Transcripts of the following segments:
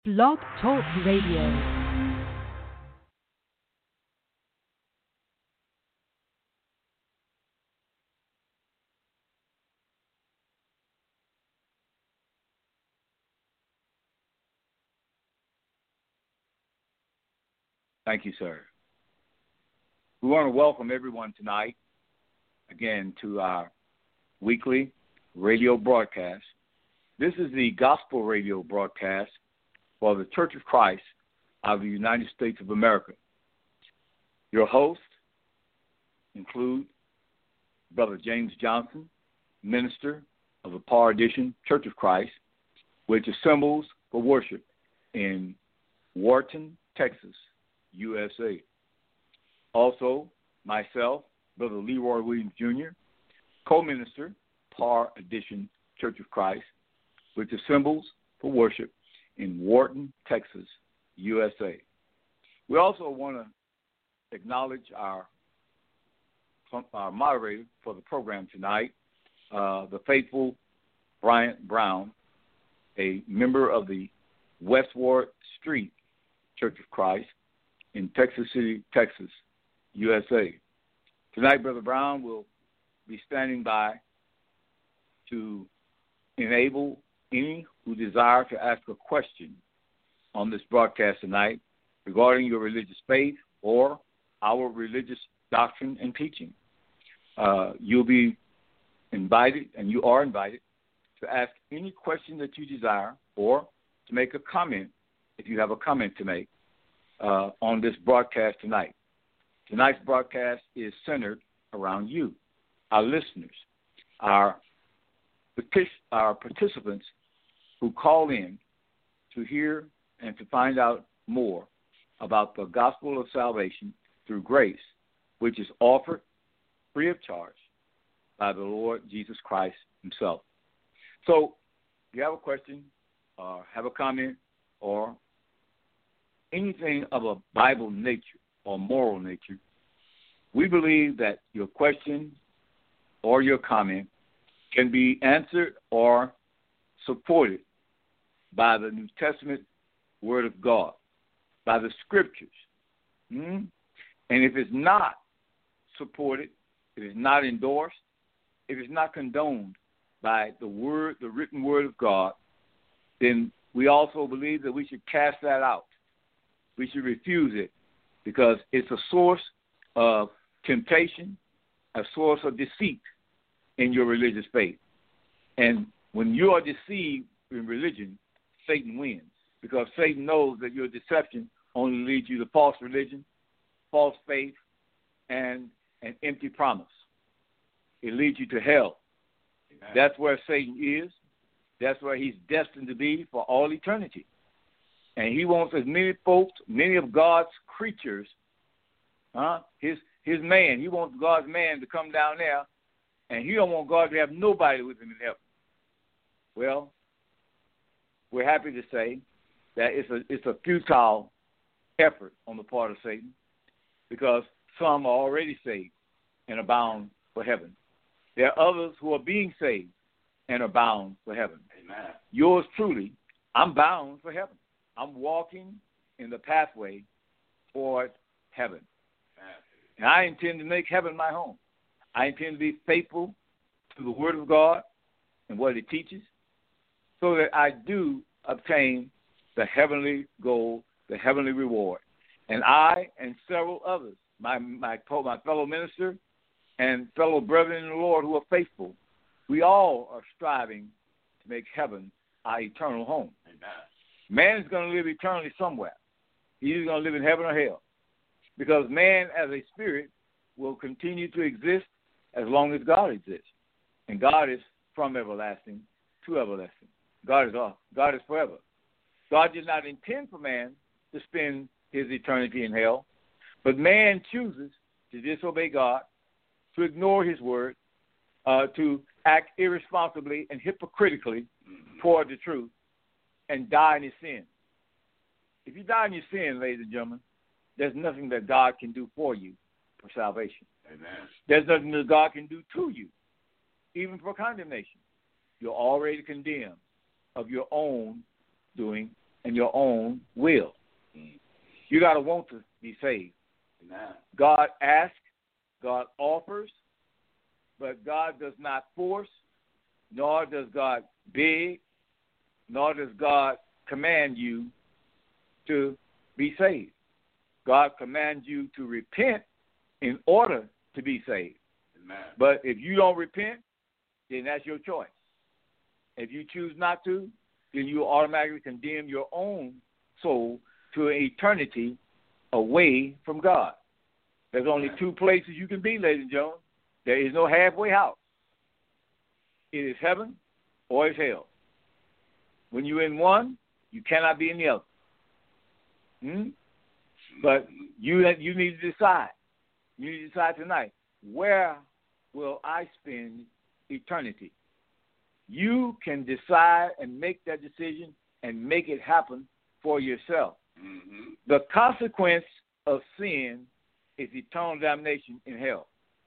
Blog Talk Radio. Thank you, sir. We want to welcome everyone tonight again to our weekly radio broadcast. This is the gospel radio broadcast for the Church of Christ of the United States of America. Your hosts include Brother James Johnson, minister of the Par Edition Church of Christ, which assembles for worship in Wharton, Texas, USA. Also, myself, Brother Leroy Williams Jr., co-minister, Par Edition Church of Christ, which assembles for worship in Wharton, Texas, USA. We also want to acknowledge our moderator for the program tonight, the faithful Bryant Brown, a member of the Westward Street Church of Christ in Texas City, Texas, USA. Tonight, Brother Brown will be standing by to enable any who desire to ask a question on this broadcast tonight regarding your religious faith or our religious doctrine and teaching. You'll be invited, and you are invited, to ask any question that you desire or to make a comment if you have a comment to make on this broadcast tonight. Tonight's broadcast is centered around you, our listeners, our participants who call in to hear and to find out more about the gospel of salvation through grace, which is offered free of charge by the Lord Jesus Christ himself. So if you have a question or have a comment or anything of a Bible nature or moral nature, we believe that your question or your comment can be answered or supported by the New Testament Word of God, by the Scriptures. And if it's not supported, if it's not endorsed, if it's not condoned by the Word, the written Word of God, then we also believe that we should cast that out. We should refuse it because it's a source of temptation, a source of deceit in your religious faith. And when you are deceived in religion, Satan wins, because Satan knows that your deception only leads you to false religion, false faith, and an empty promise. It leads you to hell. Amen. That's where Satan is. That's where he's destined to be for all eternity. And he wants as many folks, many of God's creatures, his man, he wants God's man to come down there, and he don't want God to have nobody with him in heaven. Well, we're happy to say that it's a futile effort on the part of Satan, because some are already saved and are bound for heaven. There are others who are being saved and are bound for heaven. Amen. Yours truly, I'm bound for heaven. I'm walking in the pathway toward heaven. Amen. And I intend to make heaven my home. I intend to be faithful to the Word of God and what it teaches, so that I do obtain the heavenly goal, the heavenly reward. And I and several others, my fellow minister and fellow brethren in the Lord who are faithful, we all are striving to make heaven our eternal home. Amen. Man is going to live eternally somewhere. He's either going to live in heaven or hell, because man as a spirit will continue to exist as long as God exists. And God is from everlasting to everlasting. God is forever. God did not intend for man to spend his eternity in hell, but man chooses to disobey God, to ignore his word, to act irresponsibly and hypocritically toward the truth, and die in his sin. If you die in your sin, ladies and gentlemen, there's nothing that God can do for you for salvation. Amen. There's nothing that God can do to you, even for condemnation. You're already condemned of your own doing and your own will. You got to want to be saved. Amen. God asks, God offers, but God does not force, nor does God beg, nor does God command you to be saved. God commands you to repent in order to be saved. Amen. But if you don't repent, then that's your choice. If you choose not to, then you automatically condemn your own soul to an eternity away from God. There's only two places you can be, ladies and gentlemen. There is no halfway house. It is heaven or it's hell. When you're in one, you cannot be in the other. But you need to decide. You need to decide tonight, where will I spend eternity? You can decide and make that decision and make it happen for yourself. Mm-hmm. The consequence of sin is eternal damnation in hell.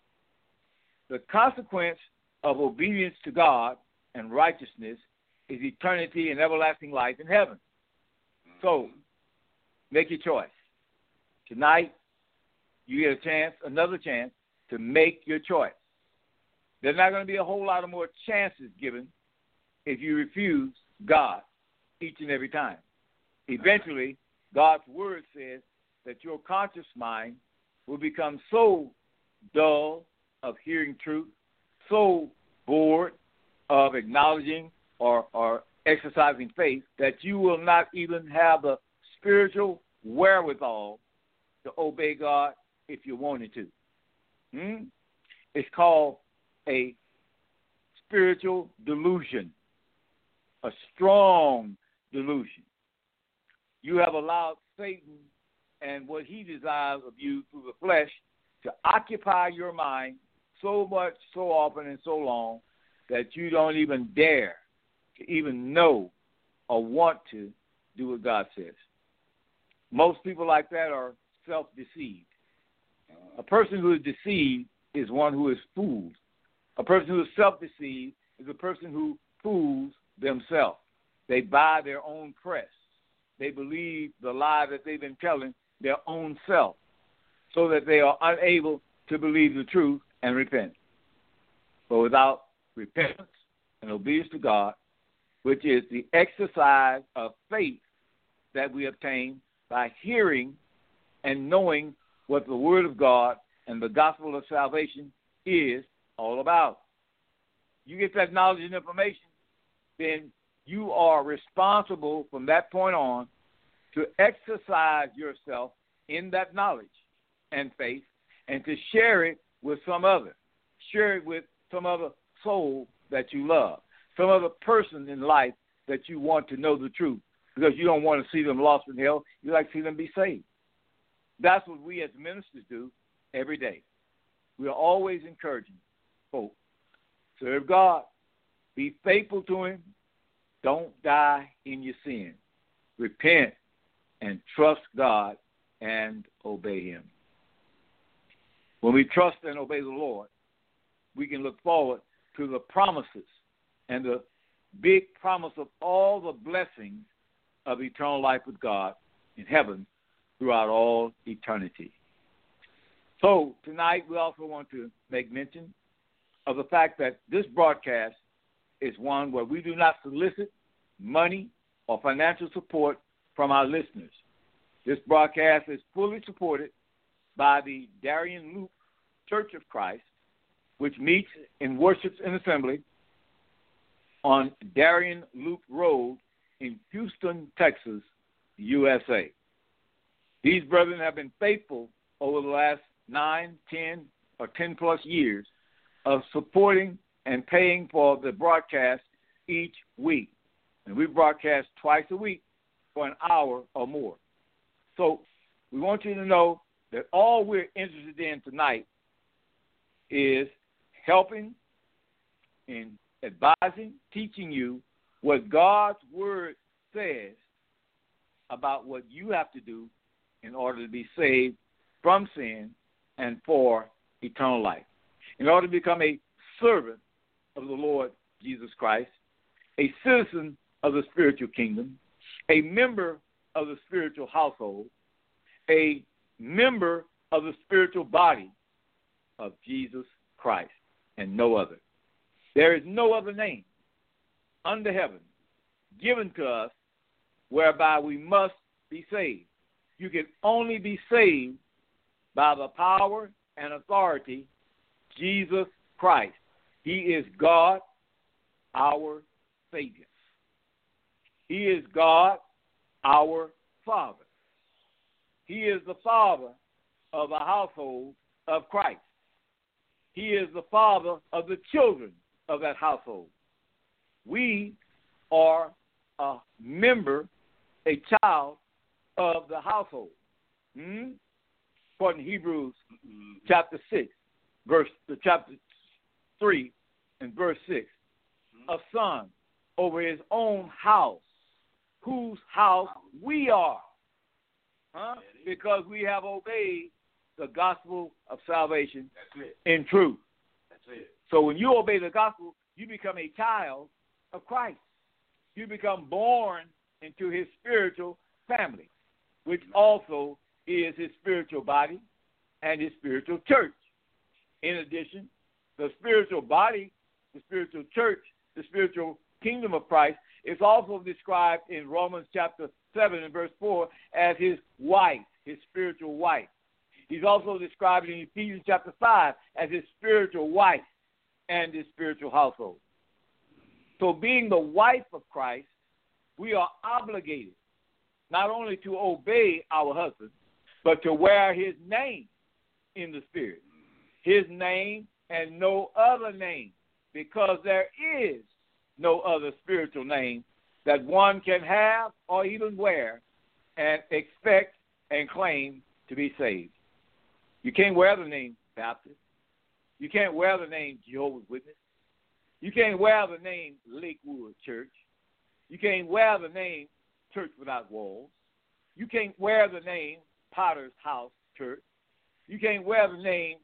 The consequence of obedience to God and righteousness is eternity and everlasting life in heaven. So, make your choice. Tonight, you get a chance, another chance, to make your choice. There's not going to be a whole lot of more chances given if you refuse God each and every time. Eventually, God's word says that your conscious mind will become so dull of hearing truth, so bored of acknowledging or exercising faith, that you will not even have the spiritual wherewithal to obey God if you wanted to. It's called a spiritual delusion, a strong delusion. You have allowed Satan and what he desires of you through the flesh to occupy your mind so much, so often, and so long that you don't even dare to even know or want to do what God says. Most people like that are self-deceived. A person who is deceived is one who is fooled. A person who is self-deceived is a person who fools themselves. They buy their own press. They believe the lie that they've been telling their own self so that they are unable to believe the truth and repent. But without repentance and obedience to God, which is the exercise of faith that we obtain by hearing and knowing what the Word of God and the gospel of salvation is all about. You get that knowledge and information, then you are responsible from that point on to exercise yourself in that knowledge and faith and to share it with some other. Share it with some other soul that you love, some other person in life that you want to know the truth, because you don't want to see them lost in hell. You like to see them be saved. That's what we as ministers do every day. We are always encouraging folks. Serve God. Be faithful to Him. Don't die in your sin. Repent and trust God and obey Him. When we trust and obey the Lord, we can look forward to the promises and the big promise of all the blessings of eternal life with God in heaven throughout all eternity. So tonight we also want to make mention of the fact that this broadcast is one where we do not solicit money or financial support from our listeners. This broadcast is fully supported by the Darien Loop Church of Christ, which meets and worships in assembly on Darien Loop Road in Houston, Texas, USA. These brethren have been faithful over the last 9, 10, or 10-plus years of supporting and paying for the broadcast each week. And we broadcast twice a week for an hour or more. So we want you to know that all we're interested in tonight is helping in advising, teaching you what God's Word says about what you have to do in order to be saved from sin and for eternal life. In order to become a servant of the Lord Jesus Christ, a citizen of the spiritual kingdom, a member of the spiritual household, a member of the spiritual body of Jesus Christ, and no other. There is no other name under heaven given to us whereby we must be saved. You can only be saved by the power and authority of Jesus Christ. He is God, our Savior. He is God, our Father. He is the Father of the household of Christ. He is the Father of the children of that household. We are a member, a child of the household. According to Hebrews chapter 6, chapter 3 and verse 6, a son over his own house, whose house we are, because we have obeyed the gospel of salvation in truth. So when you obey the gospel, you become a child of Christ. You become born into his spiritual family, which also is his spiritual body and his spiritual church. In addition, the spiritual body, the spiritual church, the spiritual kingdom of Christ is also described in Romans chapter 7 and verse 4 as his wife, his spiritual wife. He's also described in Ephesians chapter 5 as his spiritual wife and his spiritual household. So being the wife of Christ, we are obligated not only to obey our husband, but to wear his name in the spirit. His name and no other name, because there is no other spiritual name that one can have or even wear and expect and claim to be saved. You can't wear the name Baptist. You can't wear the name Jehovah's Witness. You can't wear the name Lakewood Church. You can't wear the name Church Without Walls. You can't wear the name Potter's House Church. You can't wear the name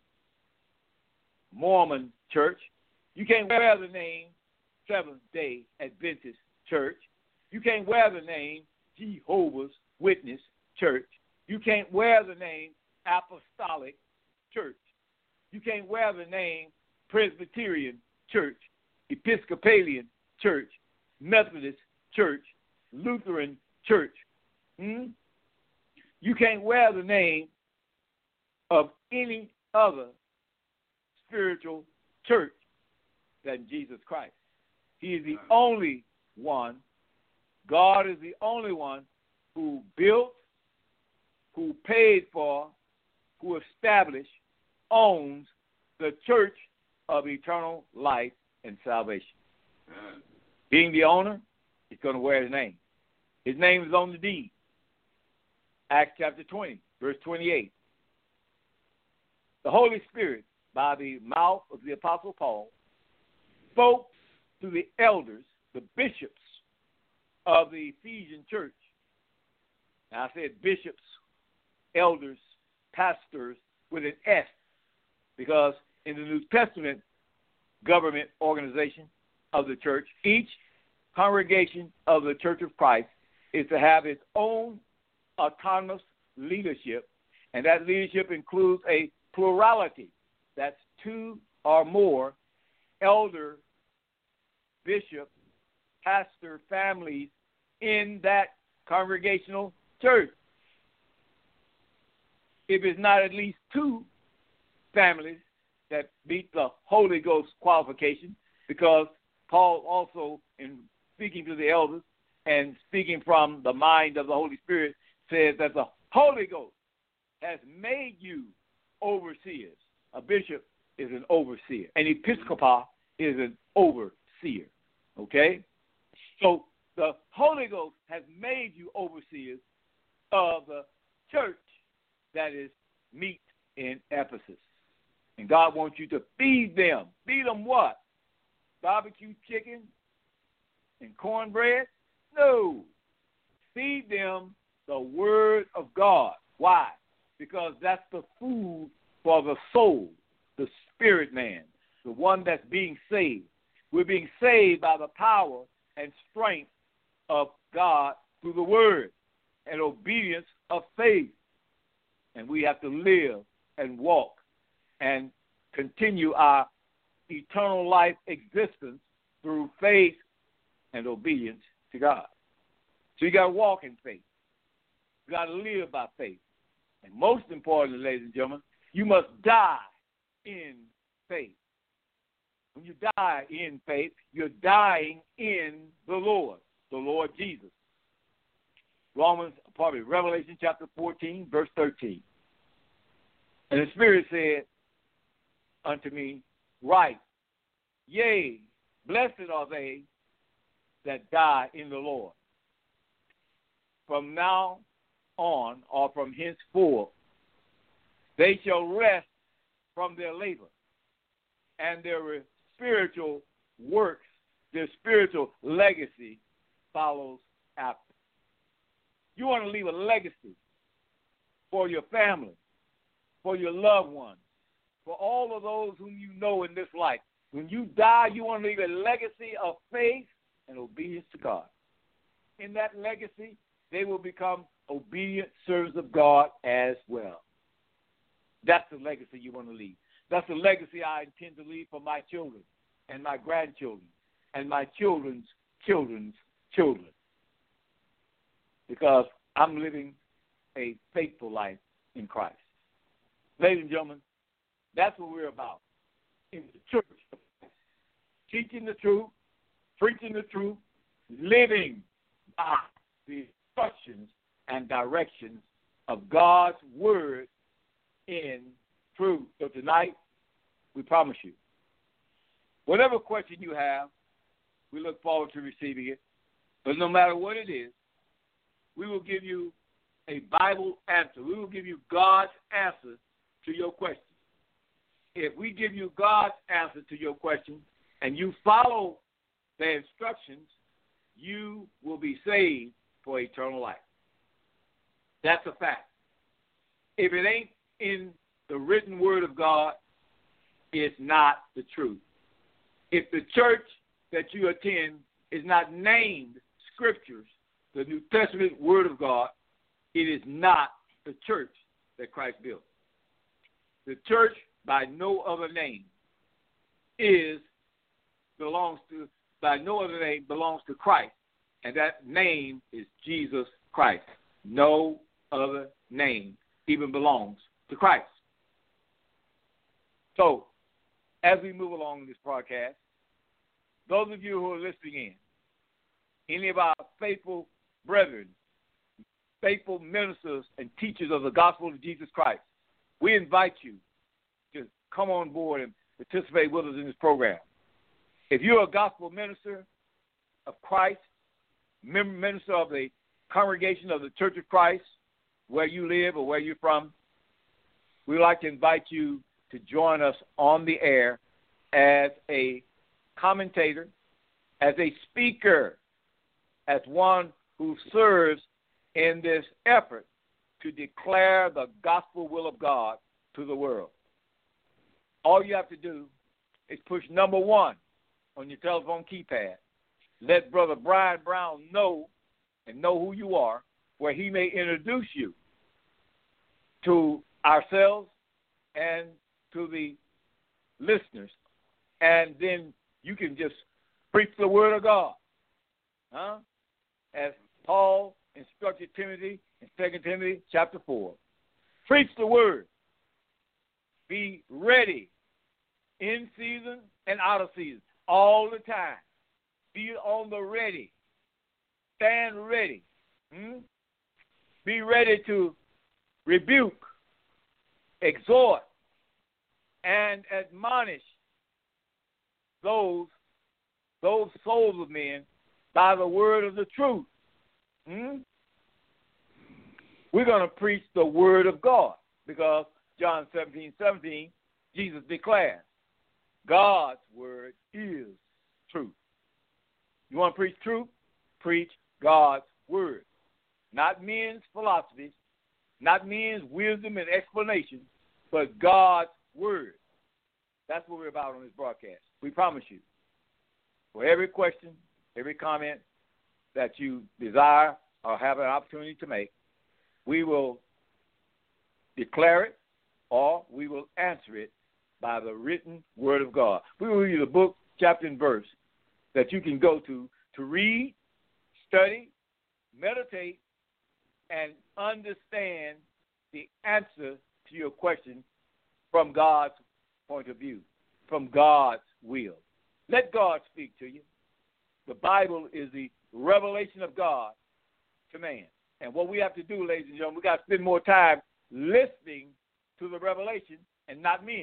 Mormon Church. You can't wear the name Seventh-day Adventist Church. You can't wear the name Jehovah's Witness Church. You can't wear the name Apostolic Church. You can't wear the name Presbyterian Church, Episcopalian Church, Methodist Church, Lutheran Church. You can't wear the name of any other spiritual church than Jesus Christ. He is the only one. God is the only one who built, who paid for, who established, owns the church of eternal life and salvation. Being the owner, he's going to wear his name. His name is on the deed. Acts chapter 20, verse 28. The Holy Spirit, by the mouth of the Apostle Paul, spoke to the elders, the bishops of the Ephesian church. Now, I said bishops, elders, pastors with an S, because in the New Testament government organization of the church, each congregation of the Church of Christ is to have its own autonomous leadership, and that leadership includes a plurality. That's two or more elder, bishop, pastor families in that congregational church. If it's not at least two families that meet the Holy Ghost qualification, because Paul also, in speaking to the elders and speaking from the mind of the Holy Spirit, says that the Holy Ghost has made you overseers. A bishop is an overseer. An episcopal is an overseer. Okay? So the Holy Ghost has made you overseers of the church that is meet in Ephesus. And God wants you to feed them. Feed them what? Barbecue chicken and cornbread? No. Feed them the Word of God. Why? Because that's the food for the soul, the spirit man, the one that's being saved. We're being saved by the power and strength of God through the word and obedience of faith. And we have to live and walk and continue our eternal life existence through faith and obedience to God. So you got to walk in faith. You got to live by faith. And most importantly, ladies and gentlemen, you must die in faith. When you die in faith, you're dying in the Lord Jesus. Revelation chapter 14, verse 13. And the Spirit said unto me, write, yea, blessed are they that die in the Lord. From now on, or from henceforth, they shall rest from their labor, and their spiritual works, their spiritual legacy follows after. You want to leave a legacy for your family, for your loved ones, for all of those whom you know in this life. When you die, you want to leave a legacy of faith and obedience to God. In that legacy, they will become obedient servants of God as well. That's the legacy you want to leave. That's the legacy I intend to leave for my children and my grandchildren and my children's children's children. Because I'm living a faithful life in Christ. Ladies and gentlemen, that's what we're about in the church. Teaching the truth, preaching the truth, living by the instructions and directions of God's word in truth. So tonight, we promise you, whatever question you have, we look forward to receiving it. But no matter what it is, we will give you a Bible answer. We will give you God's answer to your question. If we give you God's answer to your question and you follow the instructions, you will be saved for eternal life. That's a fact. If it ain't in the written word of God, it's not the truth. If the church that you attend is not named scriptures, the New Testament word of God, it is not the church that Christ built. The church by no other name belongs to Christ, and that name is Jesus Christ. No other name even belongs to Christ. So, as we move along in this broadcast, those of you who are listening in, any of our faithful brethren, faithful ministers and teachers of the gospel of Jesus Christ, we invite you to come on board and participate with us in this program. If you're a gospel minister of Christ, minister of the congregation of the Church of Christ, where you live or where you're from, we'd like to invite you to join us on the air as a commentator, as a speaker, as one who serves in this effort to declare the gospel will of God to the world. All you have to do is push number 1 on your telephone keypad. Let Brother Brian Brown know and know who you are, where he may introduce you to ourselves and to the listeners. And then you can just preach the word of God. As Paul instructed Timothy in 2 Timothy chapter 4. Preach the word. Be ready in season and out of season, all the time. Be on the ready. Stand ready. Be ready to rebuke, exhort, and admonish those souls of men by the word of the truth. We're going to preach the word of God because John 17:17, Jesus declares, God's word is truth. You want to preach truth? Preach God's word. Not men's philosophies, not men's wisdom and explanation, but God's word. That's what we're about on this broadcast. We promise you, for every question, every comment that you desire or have an opportunity to make, we will declare it or we will answer it by the written word of God. We will read the book, chapter, and verse that you can go to read, study, meditate, and understand the answer to your question from God's point of view, from God's will. Let God speak to you. The Bible is the revelation of God to man. And what we have to do, ladies and gentlemen, we got to spend more time listening to the revelation and not men.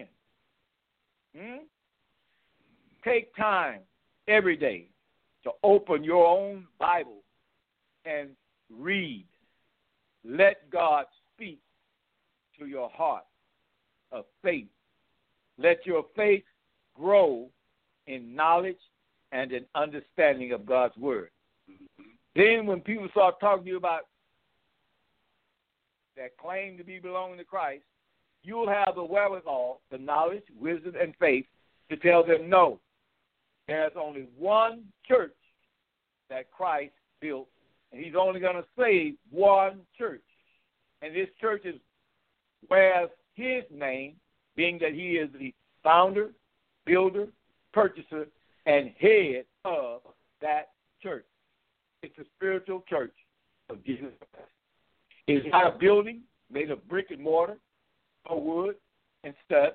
Take time every day to open your own Bible and read. Let God speak to your heart of faith. Let your faith grow in knowledge and in understanding of God's word. Then when people start talking to you about that claim to be belonging to Christ, you'll have the wherewithal, the knowledge, wisdom, and faith to tell them no. There's only one church that Christ built, and he's only going to save one church. And this church wears his name, being that he is the founder, builder, purchaser, and head of that church. It's a spiritual church of Jesus Christ. It's not a building made of brick and mortar or wood and studs.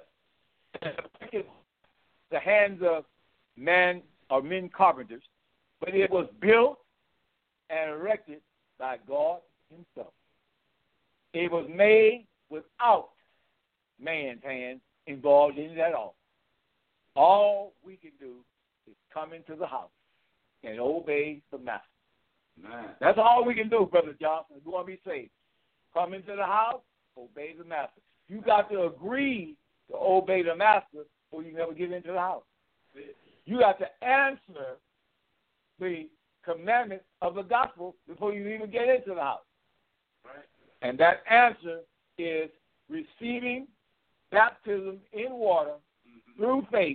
The hands of men or men carpenters, but it was built and erected by God himself. It was made without man's hands involved in it at all. All we can do is come into the house and obey the master. Man. That's all we can do, Brother Johnson, if you want to be saved. Come into the house, obey the master. You got to agree to obey the master or you never get into the house. You got to answer the commandments of the gospel before you even get into the house. Right. And that answer is receiving baptism in water through faith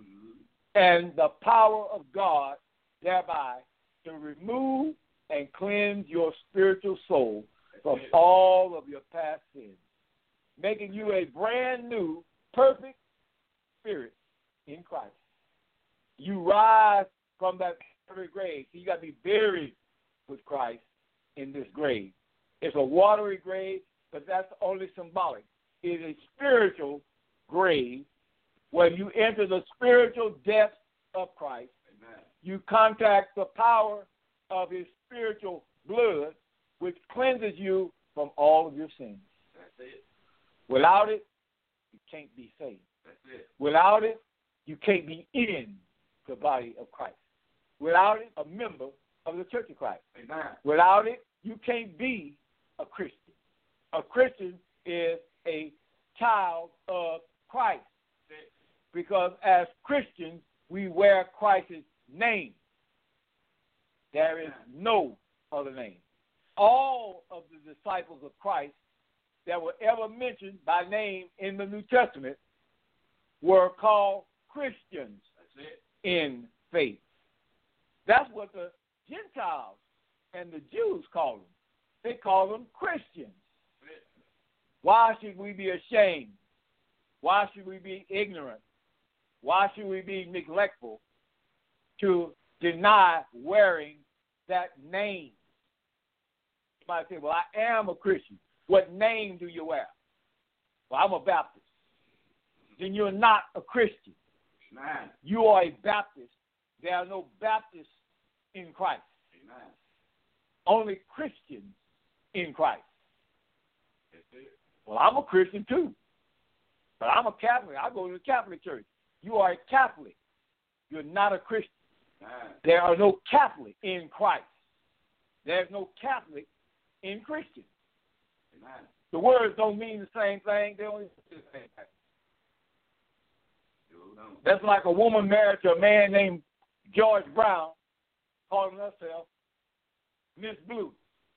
and the power of God thereby to remove and cleanse your spiritual soul from all of your past sins, making you a brand new, perfect spirit in Christ. You rise from that grave. So you got to be buried with Christ in this grave. It's a watery grave, but that's only symbolic. It is a spiritual grave where you enter the spiritual depths of Christ. Amen. You contact the power of his spiritual blood, which cleanses you from all of your sins. That's it. Without it, you can't be saved. That's it. Without it, you can't be in the body of Christ. Without it, a member of the Church of Christ. Amen. Without it, you can't be a Christian. A Christian is a child of Christ. Because as Christians, we wear Christ's name. There is no other name. All of the disciples of Christ that were ever mentioned by name in the New Testament were called Christians in faith. That's what the Gentiles and the Jews call them. They call them Christians. Why should we be ashamed? Why should we be ignorant? Why should we be neglectful to deny wearing that name? You might say, well, I am a Christian. What name do you wear? Well, I'm a Baptist. Then you're not a Christian. Amen. You are a Baptist. There are no Baptists in Christ. Amen. Only Christians in Christ. Well, I'm a Christian too. But I'm a Catholic. I go to the Catholic Church. You are a Catholic. You're not a Christian. Amen. There are no Catholic in Christ. There's no Catholic in Christian. Amen. The words don't mean the same thing. They only mean the same thing. That's like a woman married to a man named George Brown, calling herself Miss Blue.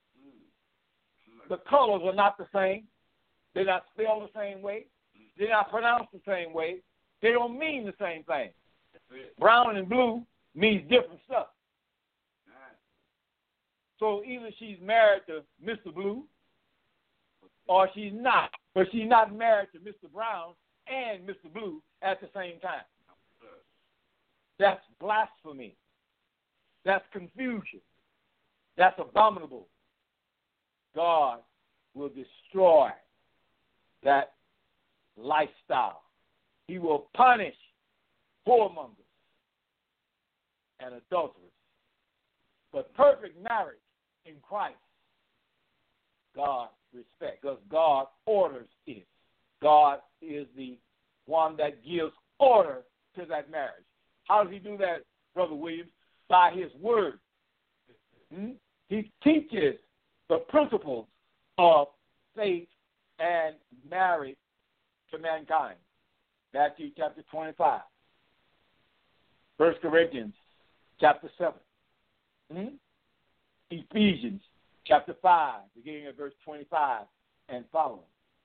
The colors are not the same. They're not spelled the same way. They're not pronounced the same way. They don't mean the same thing. Brown and blue means different stuff. So either she's married to Mr. Blue or she's not. But she's not married to Mr. Brown and Mr. Blue at the same time. That's blasphemy. That's confusion. That's abominable. God will destroy that lifestyle. He will punish whoremongers and adulterers. But perfect marriage in Christ, God respects, because God orders it. God is the one that gives order to that marriage. How does he do that, Brother Williams? By his word. He teaches the principles of faith and marriage to mankind. Matthew chapter 25. 1 Corinthians chapter 7. Ephesians chapter 5, beginning at verse 25 and following.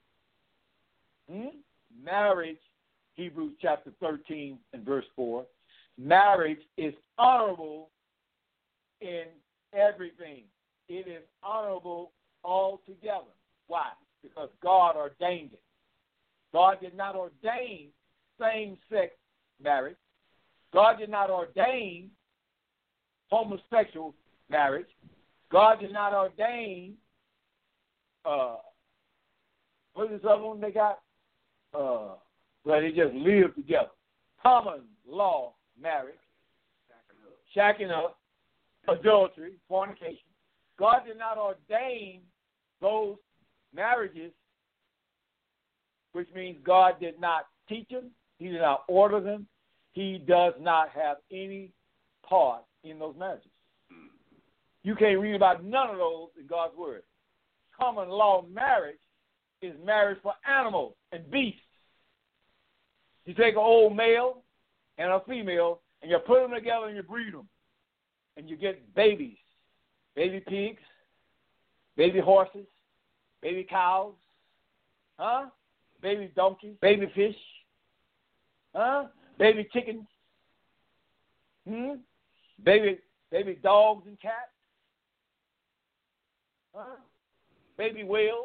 Marriage, Hebrews chapter 13 and verse 4. Marriage is honorable in everything. It is honorable altogether. Why? Because God ordained it. God did not ordain same-sex marriage. God did not ordain homosexual marriage. God did not ordain, what is this other one they got? Where they just live together. Common law marriage, shacking up, adultery, fornication. God did not ordain those marriages, which means God did not teach them. He did not order them. He does not have any part in those marriages. You can't read about none of those in God's word. Common law marriage is marriage for animals and beasts. You take an old male and a female, and you put them together and you breed them. And you get babies, baby pigs, baby horses, baby cows, baby donkeys, baby fish, baby chickens, baby dogs and cats, baby whales.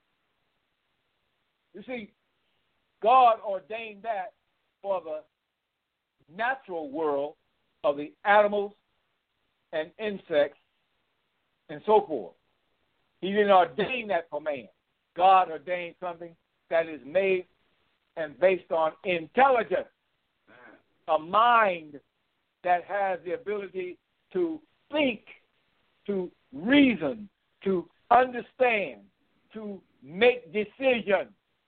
You see, God ordained that for the natural world of the animals and insects and so forth. He didn't ordain that for man. God ordained something that is made and based on intelligence, a mind that has the ability to think, to reason, to understand, to make decisions.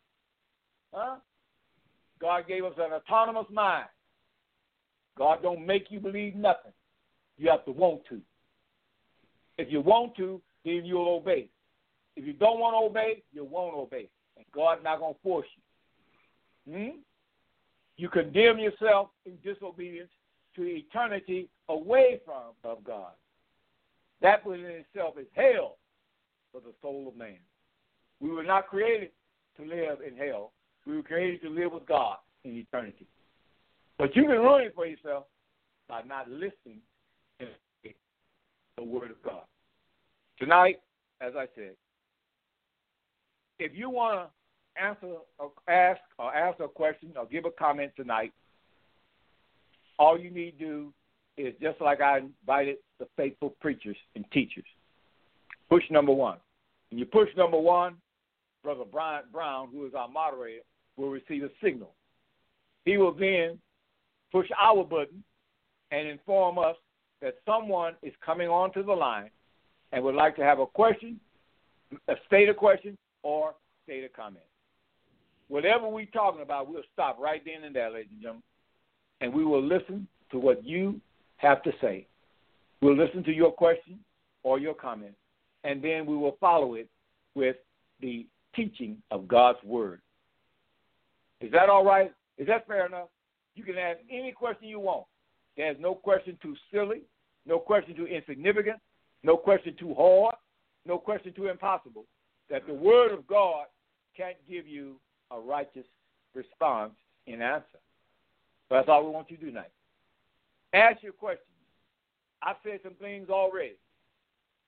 God gave us an autonomous mind. God don't make you believe nothing. You have to want to. If you want to, then you'll obey. If you don't want to obey, you won't obey. And God's not going to force you. You condemn yourself in disobedience to eternity away from God. That within itself is hell for the soul of man. We were not created to live in hell. We were created to live with God in eternity. But you can ruin it for yourself by not listening to the Word of God. Tonight, as I said, if you want to ask a question or give a comment tonight, all you need to do is just like I invited the faithful preachers and teachers. Push number 1. When you push number 1, Brother Brian Brown, who is our moderator, will receive a signal. He will then push our button and inform us that someone is coming onto the line and would like to have a question, state a question, or state a comment. Whatever we're talking about, we'll stop right then and there, ladies and gentlemen, and we will listen to what you have to say. We'll listen to your question or your comment, and then we will follow it with the teaching of God's Word. Is that all right? Is that fair enough? You can ask any question you want. There's no question too silly, no question too insignificant, no question too hard, no question too impossible, that the Word of God can't give you a righteous response in answer. So that's all we want you to do tonight. Ask your questions. I've said some things already.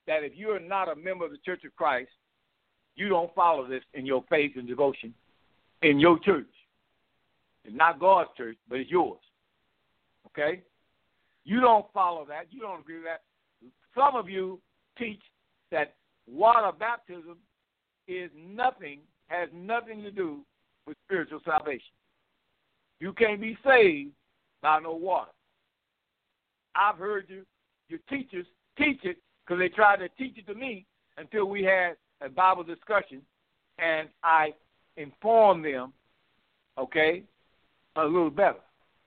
that if you're not a member of the Church of Christ, you don't follow this in your faith and devotion in your church. It's not God's church, but it's yours. Okay? You don't follow that. You don't agree with that. Some of you teach that water baptism has nothing to do with spiritual salvation. You can't be saved by no water. I've heard your teachers teach it because they tried to teach it to me until we had a Bible discussion, and I informed them, okay, a little better.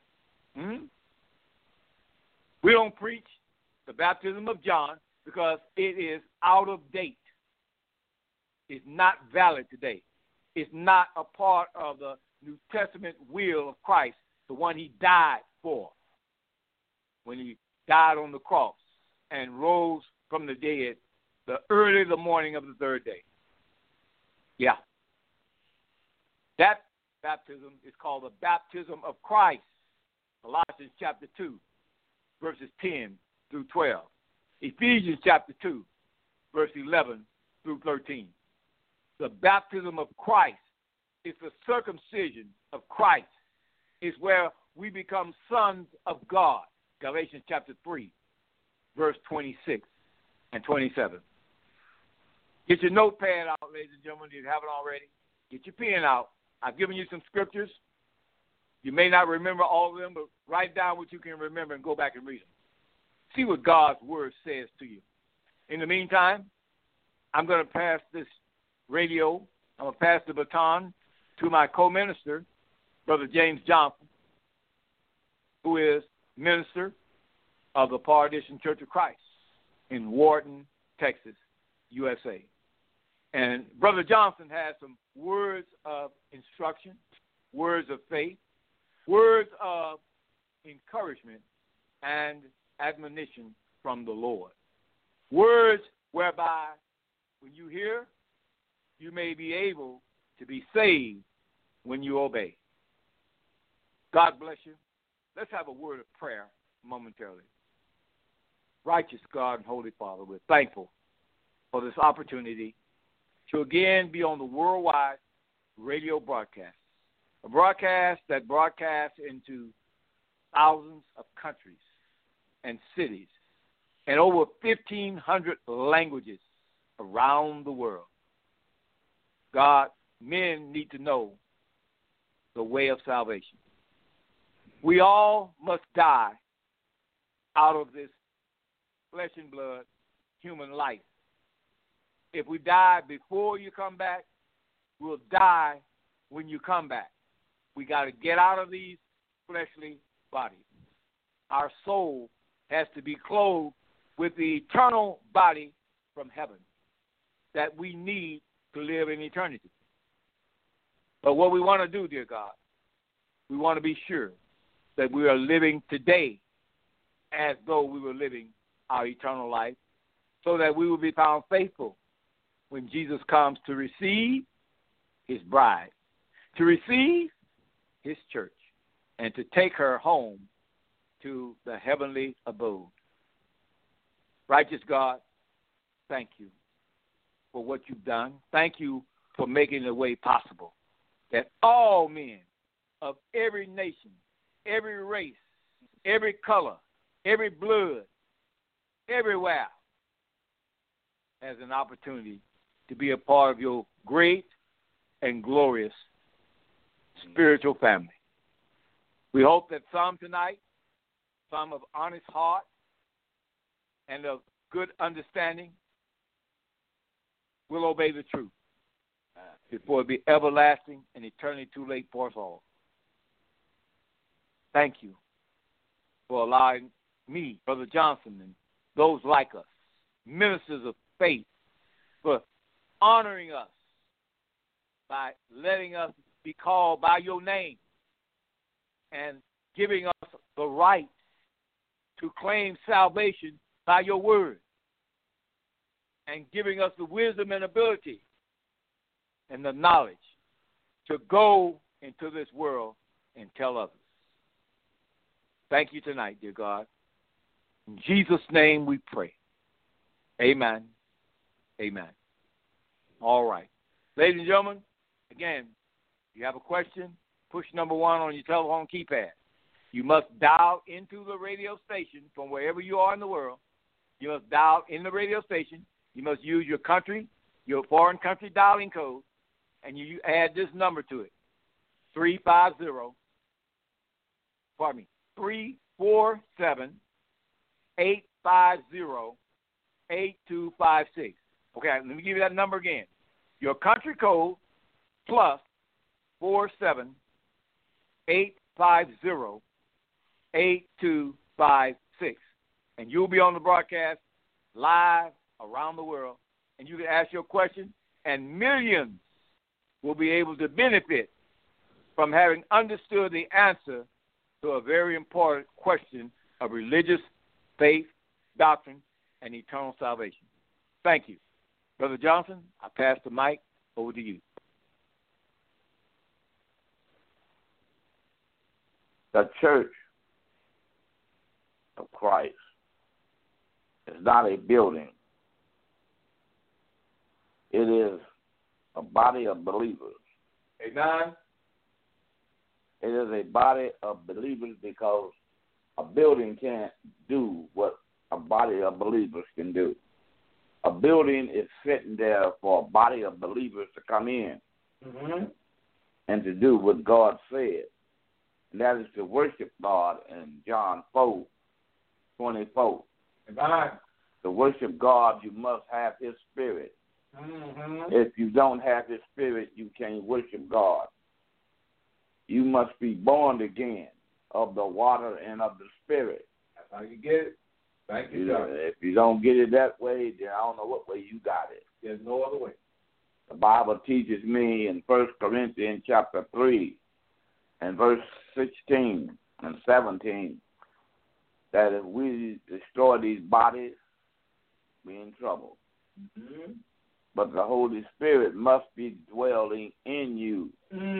We don't preach the baptism of John because it is out of date. It's not valid today. It's not a part of the New Testament will of Christ, the one he died for when he died on the cross and rose from the dead the morning of the third day. Yeah. That baptism is called the baptism of Christ. Colossians chapter 2, verses 10 through 12. Ephesians chapter 2, verse 11 through 13. The baptism of Christ is the circumcision of Christ. It's where we become sons of God. Galatians chapter 3, verse 26 and 27. Get your notepad out, ladies and gentlemen, if you haven't already. Get your pen out. I've given you some scriptures. You may not remember all of them, but write down what you can remember and go back and read them. See what God's word says to you. In the meantime, I'm going to pass this radio. I'm going to pass the baton to my co-minister, Brother James Johnson, who is minister of the Paradisian Church of Christ in Wharton, Texas, USA. And Brother Johnson has some words of instruction, words of faith, words of encouragement, and admonition from the Lord. Words whereby when you hear, you may be able to be saved when you obey. God bless you. Let's have a word of prayer momentarily. Righteous God and Holy Father, we're thankful for this opportunity to again be on the worldwide radio broadcast, a broadcast that broadcasts into thousands of countries and cities and over 1,500 languages around the world. God, men need to know the way of salvation. We all must die out of this flesh and blood human life. If we die before you come back, we'll die when you come back. We got to get out of these fleshly bodies. Our soul has to be clothed with the eternal body from heaven that we need to live in eternity. But what we want to do, dear God, we want to be sure that we are living today as though we were living our eternal life, so that we will be found faithful when Jesus comes to receive his bride, to receive his church, and to take her home to the heavenly abode. Righteous God, thank you for what you've done. Thank you for making the way possible that all men of every nation, every race, every color, every blood, everywhere has an opportunity to be a part of your great and glorious spiritual family. We hope that some tonight, some of honest heart and of good understanding, will obey the truth before it be everlasting and eternally too late for us all. Thank you for allowing me, Brother Johnson, and those like us, ministers of faith, for honoring us by letting us be called by your name and giving us the right to claim salvation by your word and giving us the wisdom and ability and the knowledge to go into this world and tell others. Thank you tonight, dear God. In Jesus' name we pray. Amen. Amen. All right. Ladies and gentlemen, again, if you have a question, push number 1 on your telephone keypad. You must dial into the radio station from wherever you are in the world. You must dial in the radio station. You must use your country, your foreign country dialing code, and you add this number to it, 347-850-8256. Okay, let me give you that number again. Your country code plus 47-850-8256. And you'll be on the broadcast live around the world, and you can ask your question, and millions will be able to benefit from having understood the answer to a very important question of religious faith, doctrine, and eternal salvation. Thank you. Brother Johnson, I pass the mic over to you. The Church of Christ is not a building. It is a body of believers. Amen. It is a body of believers because a building can't do what a body of believers can do. A building is sitting there for a body of believers to come in and to do what God said. And that is to worship God in John 4:24. Amen. To worship God, you must have His Spirit. If you don't have His Spirit, you can't worship God. You must be born again of the water and of the Spirit. That's how you get it. Thank you, sir. If you don't get it that way, then I don't know what way you got it. There's no other way. The Bible teaches me in 1 Corinthians chapter 3 and verse 16 and 17 that if we destroy these bodies, we're in trouble. But the Holy Spirit must be dwelling in you.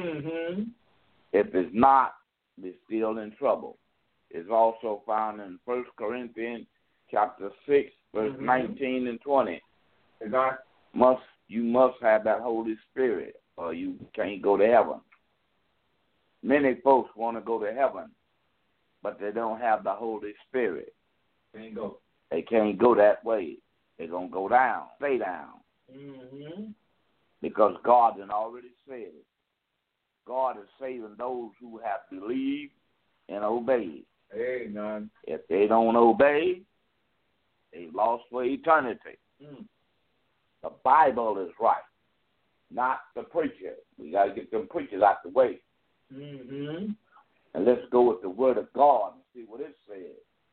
If it's not, we're still in trouble. It's also found in 1 Corinthians chapter 6, verse 19 and 20. You must have that Holy Spirit or you can't go to heaven. Many folks want to go to heaven, but they don't have the Holy Spirit. They can't go that way. They're going to go down, stay down. Because God had already said it. God is saving those who have believed and obeyed. Amen. If they don't obey, they lost for eternity. The Bible is right, not the preacher. We got to get them preachers out the way. And let's go with the Word of God and see what it says.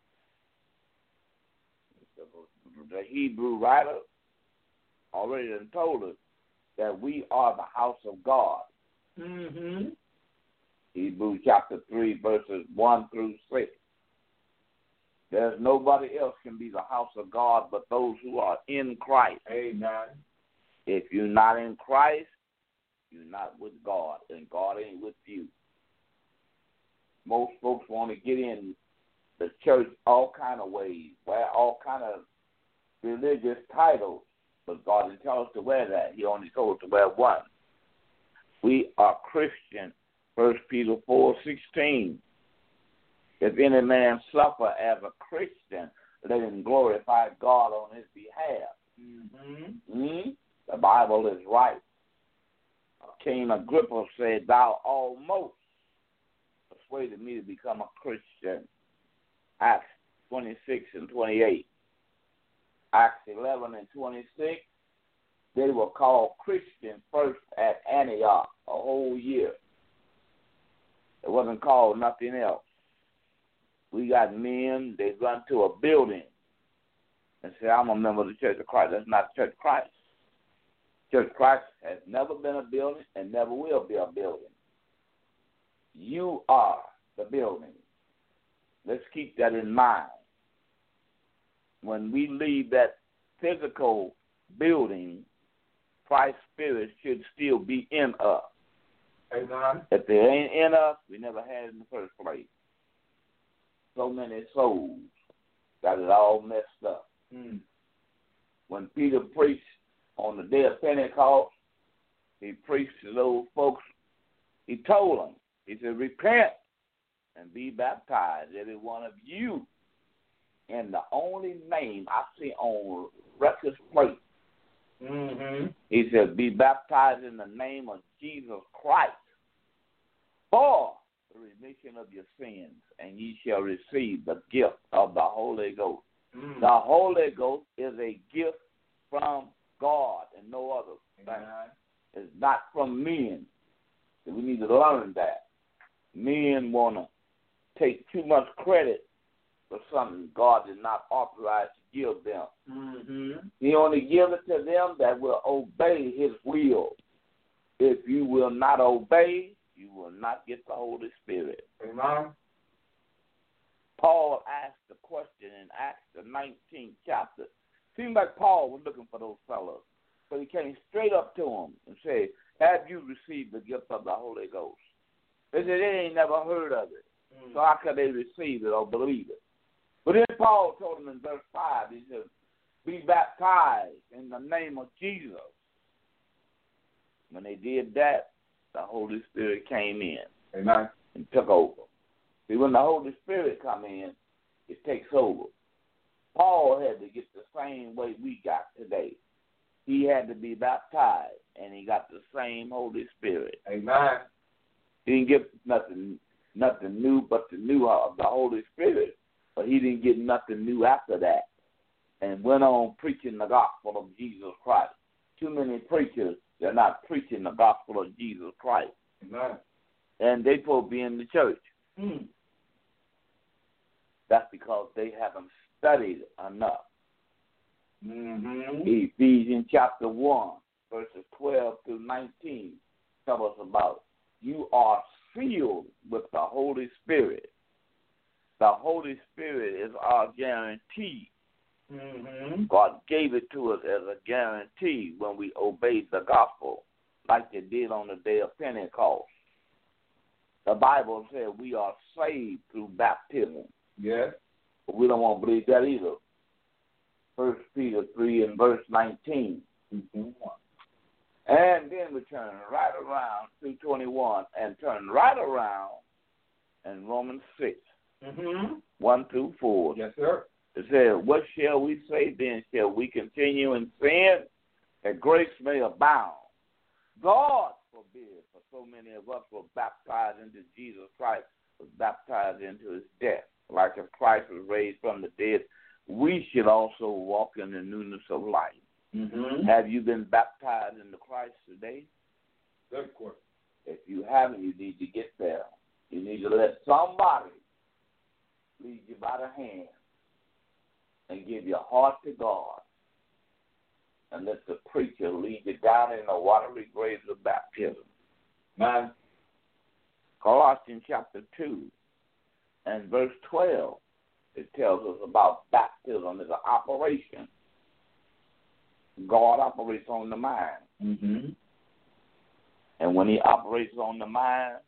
The Hebrew writer already done told us that we are the house of God. Hebrews chapter 3, verses 1 through 6. There's nobody else can be the house of God but those who are in Christ. Amen. If you're not in Christ, you're not with God, and God ain't with you. Most folks want to get in the church all kind of ways, wear all kind of religious titles, but God didn't tell us to wear that. He only told us to wear one. We are Christian. 1 Peter 4:16. If any man suffer as a Christian, let him glorify God on his behalf. The Bible is right. King Agrippa said, "Thou almost persuaded me to become a Christian." Acts 26 and 28. Acts 11 and 26. They were called Christians first at Antioch a whole year. It wasn't called nothing else. We got men, they run to a building and say, "I'm a member of the Church of Christ." That's not the Church of Christ. Church of Christ has never been a building and never will be a building. You are the building. Let's keep that in mind. When we leave that physical building, Christ's Spirit should still be in us. Amen. If they ain't in us, we never had it in the first place. So many souls got it all messed up. when Peter preached on the day of Pentecost, he preached to those folks. He told them, he said, repent and be baptized, every one of you, in the only name I see on record plate. Mm-hmm. He said, be baptized in the name of Jesus Christ for the remission of your sins, and ye shall receive the gift of the Holy Ghost. Mm. The Holy Ghost is a gift from God and no other thing. It's not from men. We need to learn that. Men want to take too much credit for something God did not authorize to give them. Mm-hmm. He only gives it to them that will obey his will. If you will not obey, you will not get the Holy Spirit. Amen. Paul asked the question in Acts the 19th chapter. Seemed like Paul was looking for those fellows. So he came straight up to them and said, have you received the gift of the Holy Ghost? They said they ain't never heard of it. So how could they receive it or believe it? But then Paul told them in verse 5, he said, be baptized in the name of Jesus. When they did that, the Holy Spirit came in. Amen. And took over. See, when the Holy Spirit come in, it takes over. Paul had to get the same way we got today. He had to be baptized, and he got the same Holy Spirit. Amen. He didn't get nothing new but the new of the Holy Spirit, but he didn't get nothing new after that, and went on preaching the gospel of Jesus Christ. Too many preachers, they're not preaching the gospel of Jesus Christ. Amen. And they supposed to be in the church. Mm. That's because they haven't studied enough. Mm-hmm. Ephesians chapter 1, verses 12 through 19 tell us about you are sealed with the Holy Spirit. The Holy Spirit is our guarantee. Mm-hmm. God gave it to us as a guarantee when we obeyed the gospel, like they did on the day of Pentecost. The Bible said we are saved through baptism. Yes. But we don't want to believe that either. 1 Peter 3 and verse 19. Mm-hmm. And then we turn right around to 21 and turn right around in Romans 6, Mm-hmm. 1 through 4. Yes, sir. It says, what shall we say then? Shall we continue in sin that grace may abound? God forbid, for so many of us were baptized into Jesus Christ, was baptized into his death. Like if Christ was raised from the dead, we should also walk in the newness of life. Mm-hmm. Have you been baptized into Christ today? Good question. If you haven't, you need to get there. You need to let somebody lead you by the hand and give your heart to God, and let the preacher lead you down in the watery graves of baptism. Man. Colossians chapter 2 and verse 12, it tells us about baptism as an operation. God operates on the mind. Mm-hmm. And when he operates on the mind,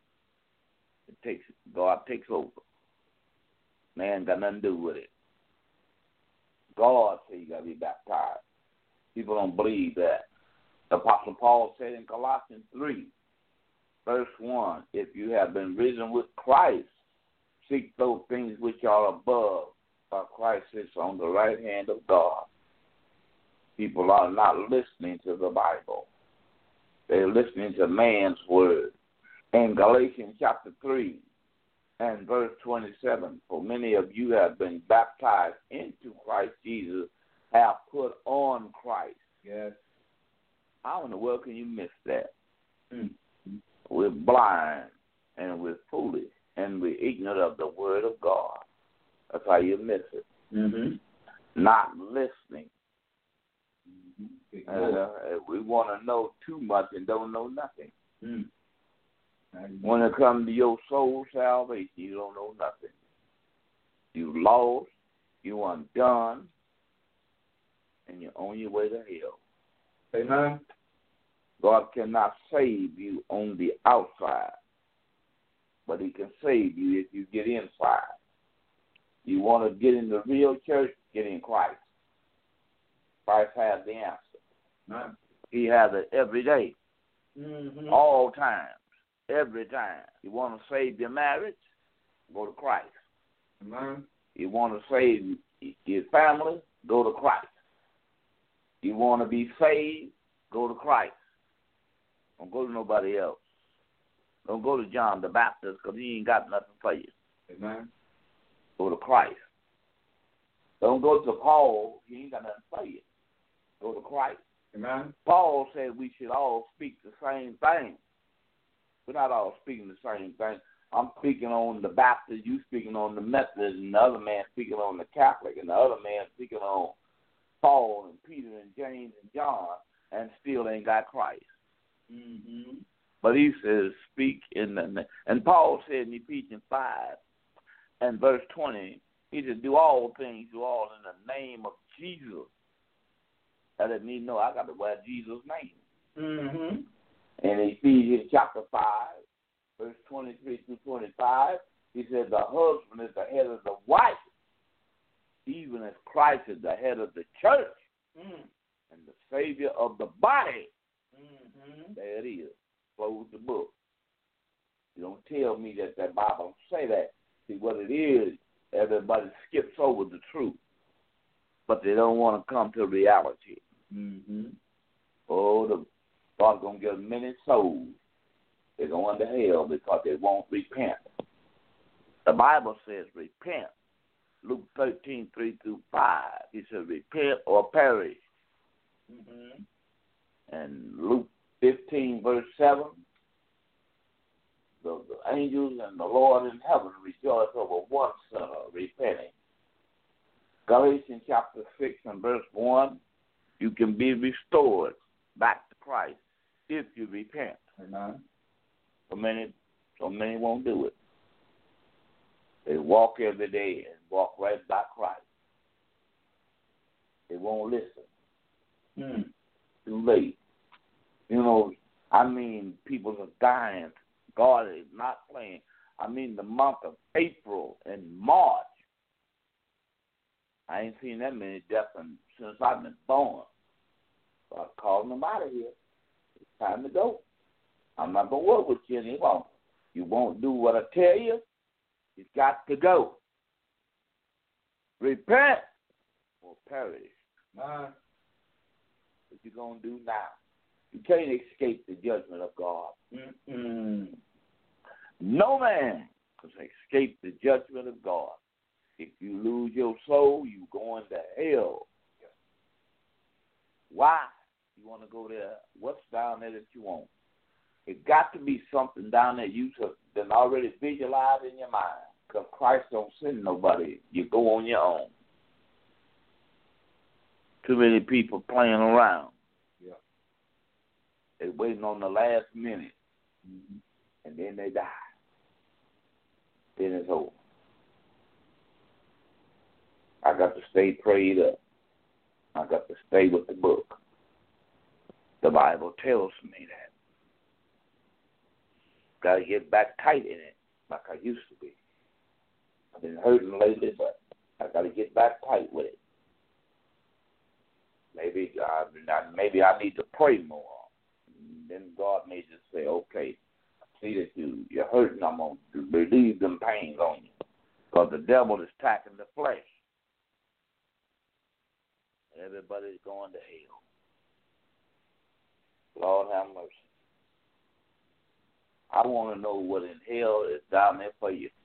God takes over. Man got nothing to do with it. God said you got to be baptized. People don't believe that. The Apostle Paul said in Colossians 3, verse 1, if you have been risen with Christ, seek those things which are above, for Christ sits on the right hand of God. People are not listening to the Bible. They're listening to man's word. In Galatians chapter 3 and verse 27, for many of you have been baptized into Christ Jesus, have put on Christ. Yes. How in the world can you miss that? Mm-hmm. We're blind and we're foolish and we're ignorant of the word of God. That's how you miss it. Mm-hmm. Not listening. Mm-hmm. We want to know too much and don't know nothing. Mm-hmm. When it comes to your soul salvation, you don't know nothing. You lost, you undone, and you're on your way to hell. Amen. God cannot save you on the outside, but he can save you if you get inside. You want to get in the real church, get in Christ. Christ has the answer. Amen. He has it every day, all times, every time. You want to save your marriage? Go to Christ. Amen. You want to save your family? Go to Christ. You want to be saved? Go to Christ. Don't go to nobody else. Don't go to John the Baptist because he ain't got nothing for you. Amen. Go to Christ. Don't go to Paul. He ain't got nothing for you. Go to Christ. Amen. Paul said we should all speak the same thing. We're not all speaking the same thing. I'm speaking on the Baptist, you speaking on the Methodist, and the other man speaking on the Catholic, and the other man speaking on Paul and Peter and James and John, and still ain't got Christ. But he says, speak in the name. And Paul said in Ephesians 5 and verse 20, he said, do all things, do all in the name of Jesus. That let me know I got to wear Jesus' name. In Ephesians chapter 5, verse 23 through 25, he said, the husband is the head of the wife, even as Christ is the head of the church and the Savior of the body. There it is. Close the book. You don't tell me that Bible don't say that. See, what it is, everybody skips over the truth, but they don't want to come to reality. Oh, God's going to get many souls. They're going to hell because they won't repent. The Bible says repent. Luke 13, 3 through 5. He says repent or perish. And Luke 15, verse 7, the angels and the Lord in heaven rejoice over one sinner repenting. Galatians chapter 6 and verse 1, you can be restored back to Christ if you repent. Amen. So many won't do it. They walk every day and walk right by Christ. They won't listen. Too late. You know, I mean, people are dying. God is not playing. I mean, the month of April and March, I ain't seen that many deaths since I've been born. So I called them out of here. It's time to go. I'm not going to work with you anymore. You won't do what I tell you. You got to go. Repent or perish. What you going to do now? You can't escape the judgment of God. No man can escape the judgment of God. If you lose your soul, you going to hell. Why? You want to go there? What's down there that you want? It got to be something down there you have already visualized in your mind. Because Christ don't send nobody. You go on your own. Too many people playing around. They're waiting on the last minute. And then they die. Then it's over. I got to stay prayed up. I got to stay with the book. The Bible tells me that. Got to get back tight in it like I used to be. I've been hurting lately, but I got to get back tight with it. Maybe I need to pray more. And then God may just say, okay, I see that you're hurting. I'm going to relieve them pains on you. Because the devil is attacking the flesh. Everybody's going to hell. Lord have mercy. I want to know what in hell is down there for you.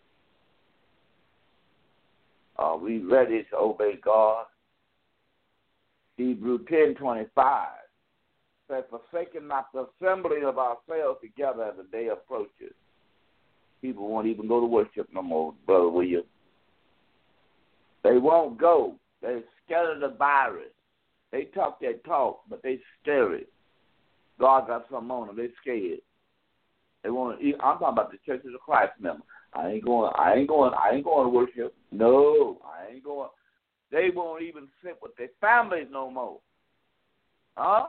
Are we ready to obey God? Hebrews 10:25 says, forsaking not the assembly of ourselves together as the day approaches. People won't even go to worship no more, brother, will you? They won't go. They're scared of the virus. They talk that talk, but they scared. God got something on them. They scared. They want to. I'm talking about the Church of the Christ member. I ain't going to worship. No, I ain't going. They won't even sit with their families no more. Huh?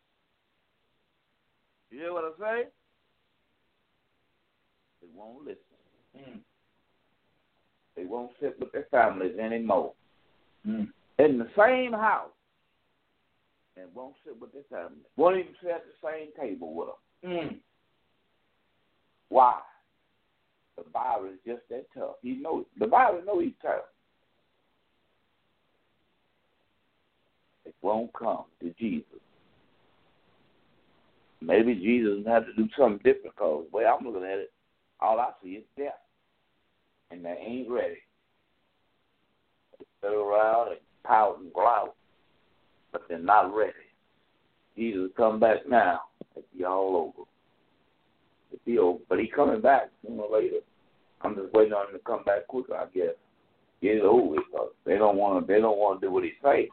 You hear what I say? They won't listen. They won't sit with their families anymore. In the same house, and won't sit with their family. Won't even sit at the same table with them. Why? The Bible is just that tough. He knows. The Bible knows he's tough. It won't come to Jesus. Maybe Jesus has to do something different because the way I'm looking at it, all I see is death. And they ain't ready. They sit around and pout and growl, but they're not ready. Jesus come back now. It'll be all over. It'll be over. But he coming back sooner or later. I'm just waiting on him to come back quicker, I guess. Get it over with because they don't want to do what he say.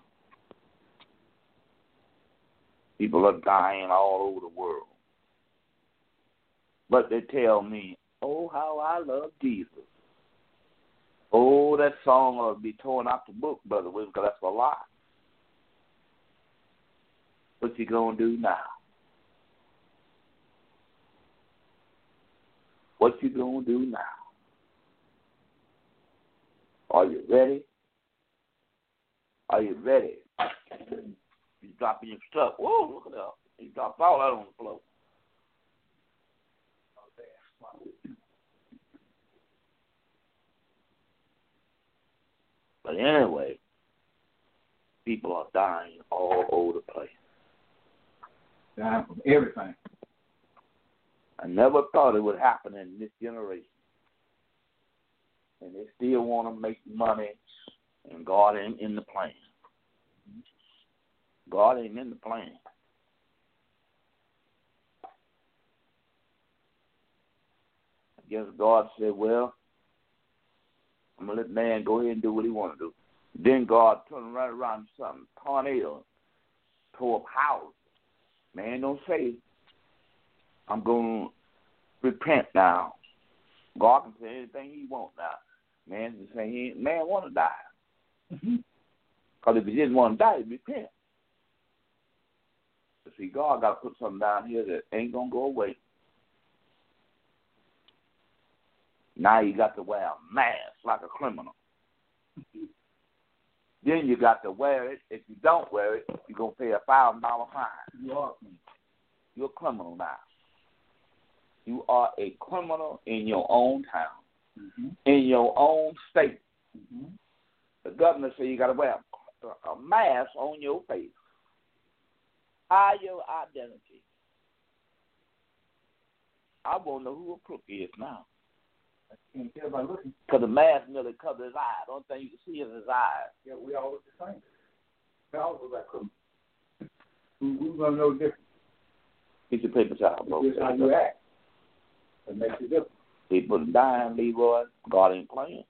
People are dying all over the world. But they tell me, oh, how I love Jesus. Oh, that song ought to be torn out the book, Brother Williams, because that's a lie. What you going to do now? What you going to do now? Are you ready? Are you ready? He's dropping your stuff. Whoa, look at that. He dropped all that on the floor. But anyway, people are dying all over the place. Dying from everything. I never thought it would happen in this generation. And they still want to make money, and God ain't in the plan. God ain't in the plan. I guess God said, well, I'm going to let man go ahead and do what he want to do. Then God turned right around to something. Tornado, tore up houses. Man don't say, I'm going to repent now. God can say anything he wants now. Man just say, man want to die. Because if he didn't want to die, he'd repent. But see, God got to put something down here that ain't going to go away. Now you got to wear a mask like a criminal. Then you got to wear it. If you don't wear it, you're going to pay a $1,000 fine. You're a criminal now. You are a criminal in your own town, in your own state. The governor said you got to wear a mask on your face. Hide your identity. I want to know who a crook is now. Can't tell by looking. Because the mask nearly covers his eyes. The only thing you can see is his eyes. Yeah, we all look the same. We all look like criminals. Who's going to know different? Get your papers out, bro. Just how you act. It makes a difference. People dying, Leroy. God ain't playing.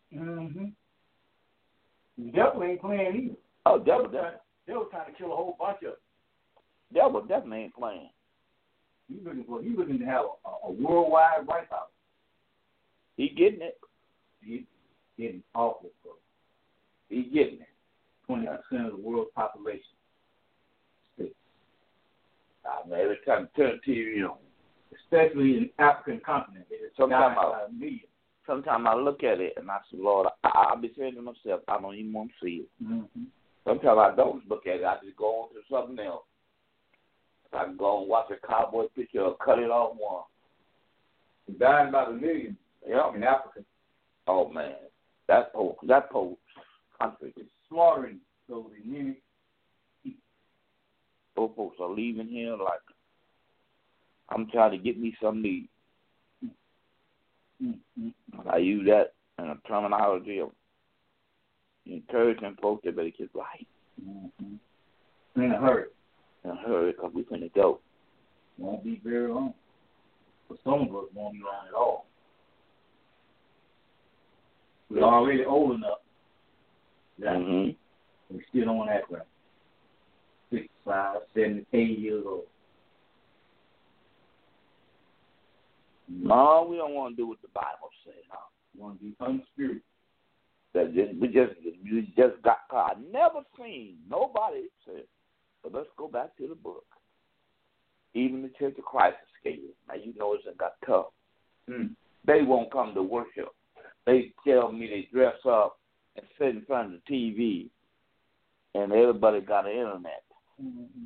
The devil ain't playing either. Oh, devil definitely. Devil trying to kill a whole bunch of them. Devil definitely ain't playing. He's looking to have a worldwide wipeout. He getting it. He's getting awful, bro. He getting it. 20% of the world's population. Every time I turn the TV on. Especially in the African continent. Sometimes I look at it and I say, Lord, I'll be saying to myself, I don't even want to see it. Sometimes I don't look at it. I just go on to something else. I can go and watch a cowboy picture or cut it off one. Dying by the millions. Yeah. In Africa. Oh, man. That poor country is slaughtering those many people. Those folks are leaving here like, I'm trying to get me something to eat. I use that in a terminology of encouraging folks that better get right. In a hurry. In a hurry, because we're going to go. Won't be very long. For some of us, won't be long at all. We're already old enough. We still don't want to act right. 65, 78 years old. No, we don't want to do what the Bible says. No. We want to be unspiritual. We just got caught. I never seen nobody say, but let's go back to the book. Even the Church of Christ is scared. Now, you know it's got tough. They won't come to worship. They tell me they dress up and sit in front of the TV, and everybody got an internet. Mm-hmm.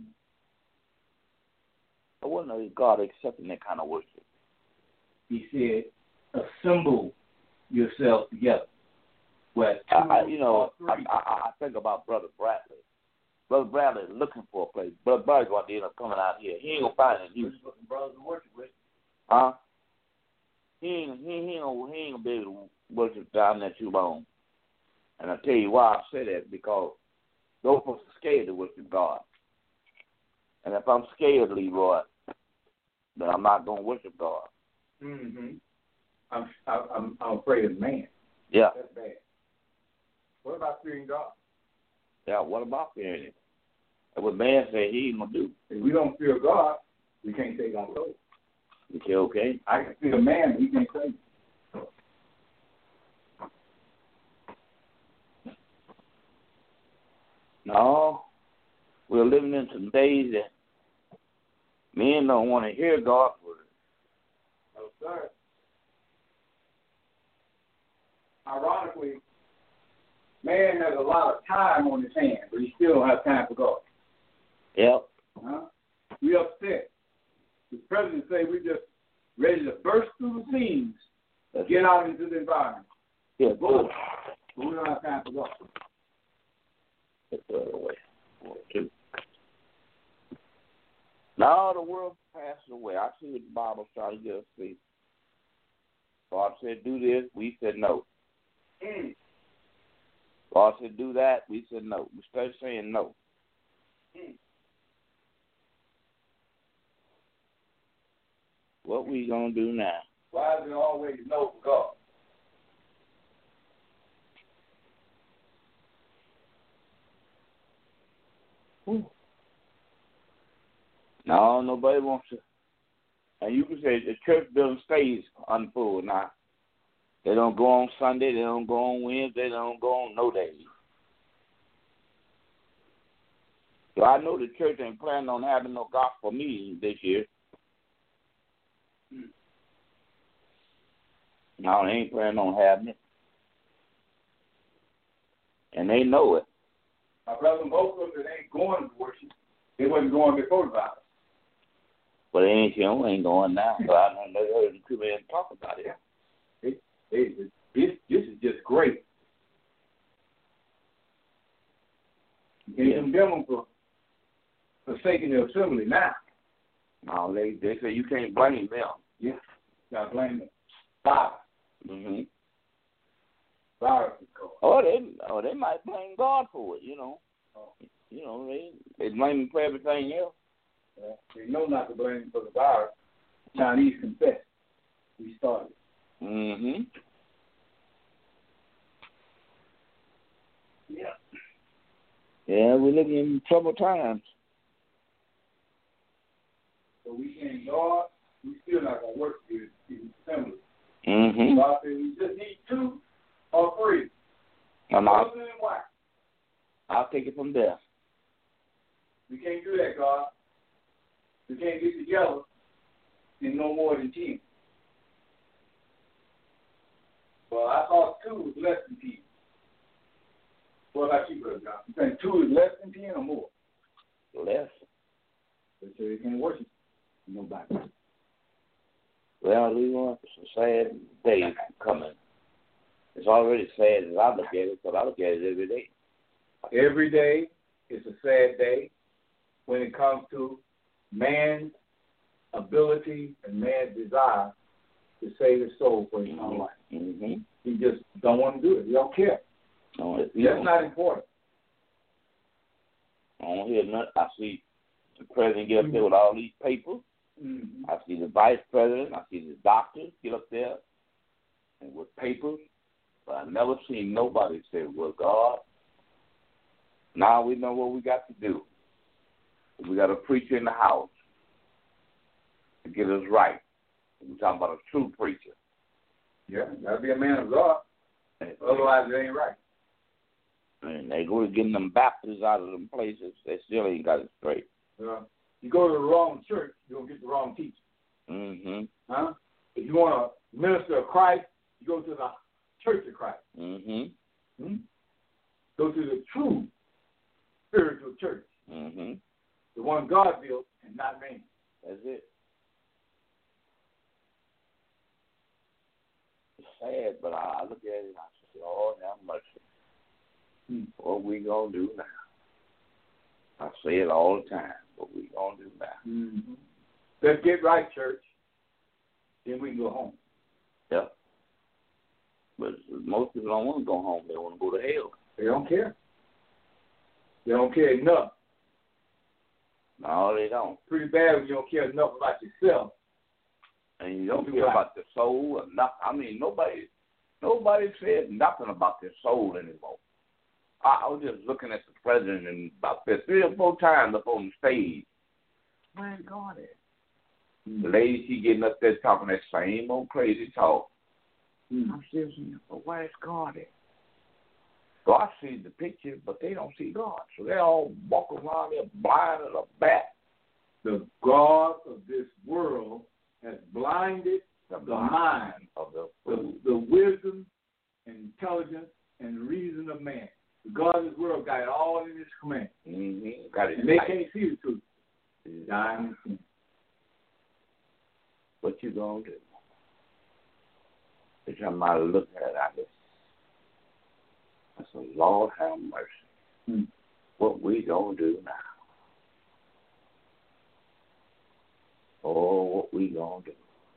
I wonder if God accepting that kind of worship. He said, assemble yourself together. Well, I think about Brother Bradley. Brother Bradley is looking for a place. Brother Bradley's going to end up coming out here. He ain't going to find it in Houston. Brothers to worship with. Huh? He ain't going to be able to worship down there too long. And I tell you why I say that, because those folks are scared to worship God. And if I'm scared, Leroy, then I'm not going to worship God. Mm-hmm. I'm afraid of man. Yeah. That's bad. What about fearing God? Yeah, what about fearing Him? And what man say he ain't going to do. If we don't fear God, we can't take our soul. You say, okay? I can fear man, he can't save me. No. We're living in some days that men don't want to hear God's word. No, sir. Ironically, man has a lot of time on his hands, but he still don't have time for God. Yep. Huh? We upset. The president say we just ready to burst through the seams, get out into the environment. Yeah, go. But we don't have time for God. That's the other way. Now the world passes away. I see what the Bible's trying to get us to see. God said do this, we said no. God said do that, we said no. We started saying no. What we gonna do now? Why is it always no for God? No, nobody wants to. And you can say the church building stays unfull now. They don't go on Sunday, they don't go on Wednesday, they don't go on no days. So I know the church ain't planning on having no gospel meetings this year. No, they ain't planning on having it. And they know it. My brother, most of them ain't going to worship. They wasn't going before the virus. But they ain't going now. So I don't know heard too many talk about it. This is just great. You can't condemn them for forsaking the assembly now. No, they say you can't blame them. Yeah, you got to blame them. Virus. Mm-hmm. Virus is Or they might blame God for it, you know. You know, they blame him for everything else. Yeah. They know not to blame him for the virus. Chinese confessed. We started. Mm-hmm. Yeah. Yeah, we're living in troubled times. So we saying, God, we still not going to work here in assembly. Mm-hmm. God said we just need 2 or 3. Husband and wife. I'll take it from there. We can't do that, God. We can't get together in no more than 10. Well, I thought 2 was less than 10. What about you, Brother John? You think 2 is less than 10 or more? Less. They say they can't worship nobody. Well, we want some sad days coming. It's already sad as I look at it, because I look at it every day. Every day is a sad day when it comes to man's ability and man's desire to save his soul for his own life. Mm-hmm. He just don't want to do it. He don't care. No, That's not important. I don't hear nothing. I see the president get up there with all these papers. Mm-hmm. I see the vice president. I see the doctors get up there and with papers. But I never seen nobody say, well, God, now we know what we got to do. We got a preacher in the house to get us right. We're talking about a true preacher. Yeah, got to be a man of God. Otherwise, it ain't right. And they go to getting them Baptists out of them places. They still ain't got it straight. You go to the wrong church, you're going to get the wrong teacher. Mm-hmm. Huh? If you want to minister of Christ, you go to the Church of Christ. Mm-hmm. Go to the true spiritual church. Mm-hmm. the one God built and not man. That's it. It's sad, but I look at it and I say, Lord, have mercy. What we going to do now? I say it all the time. What we going to do now? Mm-hmm. Let's get right, church. Then we can go home. Yep. But most people don't want to go home. They want to go to hell. They don't care. They don't care enough. No, they don't. Pretty bad when you don't care enough about yourself. And you don't care about the soul or nothing. I mean, nobody said nothing about their soul anymore. I was just looking at the president and about 3 or 4 times up on the stage. Where's God at? The lady, she getting up there talking that same old crazy talk. I'm still saying, but where's God at? God sees the picture, but they don't see God. So they all walk around there blind as a bat. The God of this world has blinded the mind of the wisdom and intelligence and reason of man. The God of this world got it all in his command. Mm-hmm. Got it. And they can't see the truth. It's dying in sin. What you gonna do? Every time I look at it, I just, I say, Lord have mercy. What we gonna do now? Oh, what we gonna do?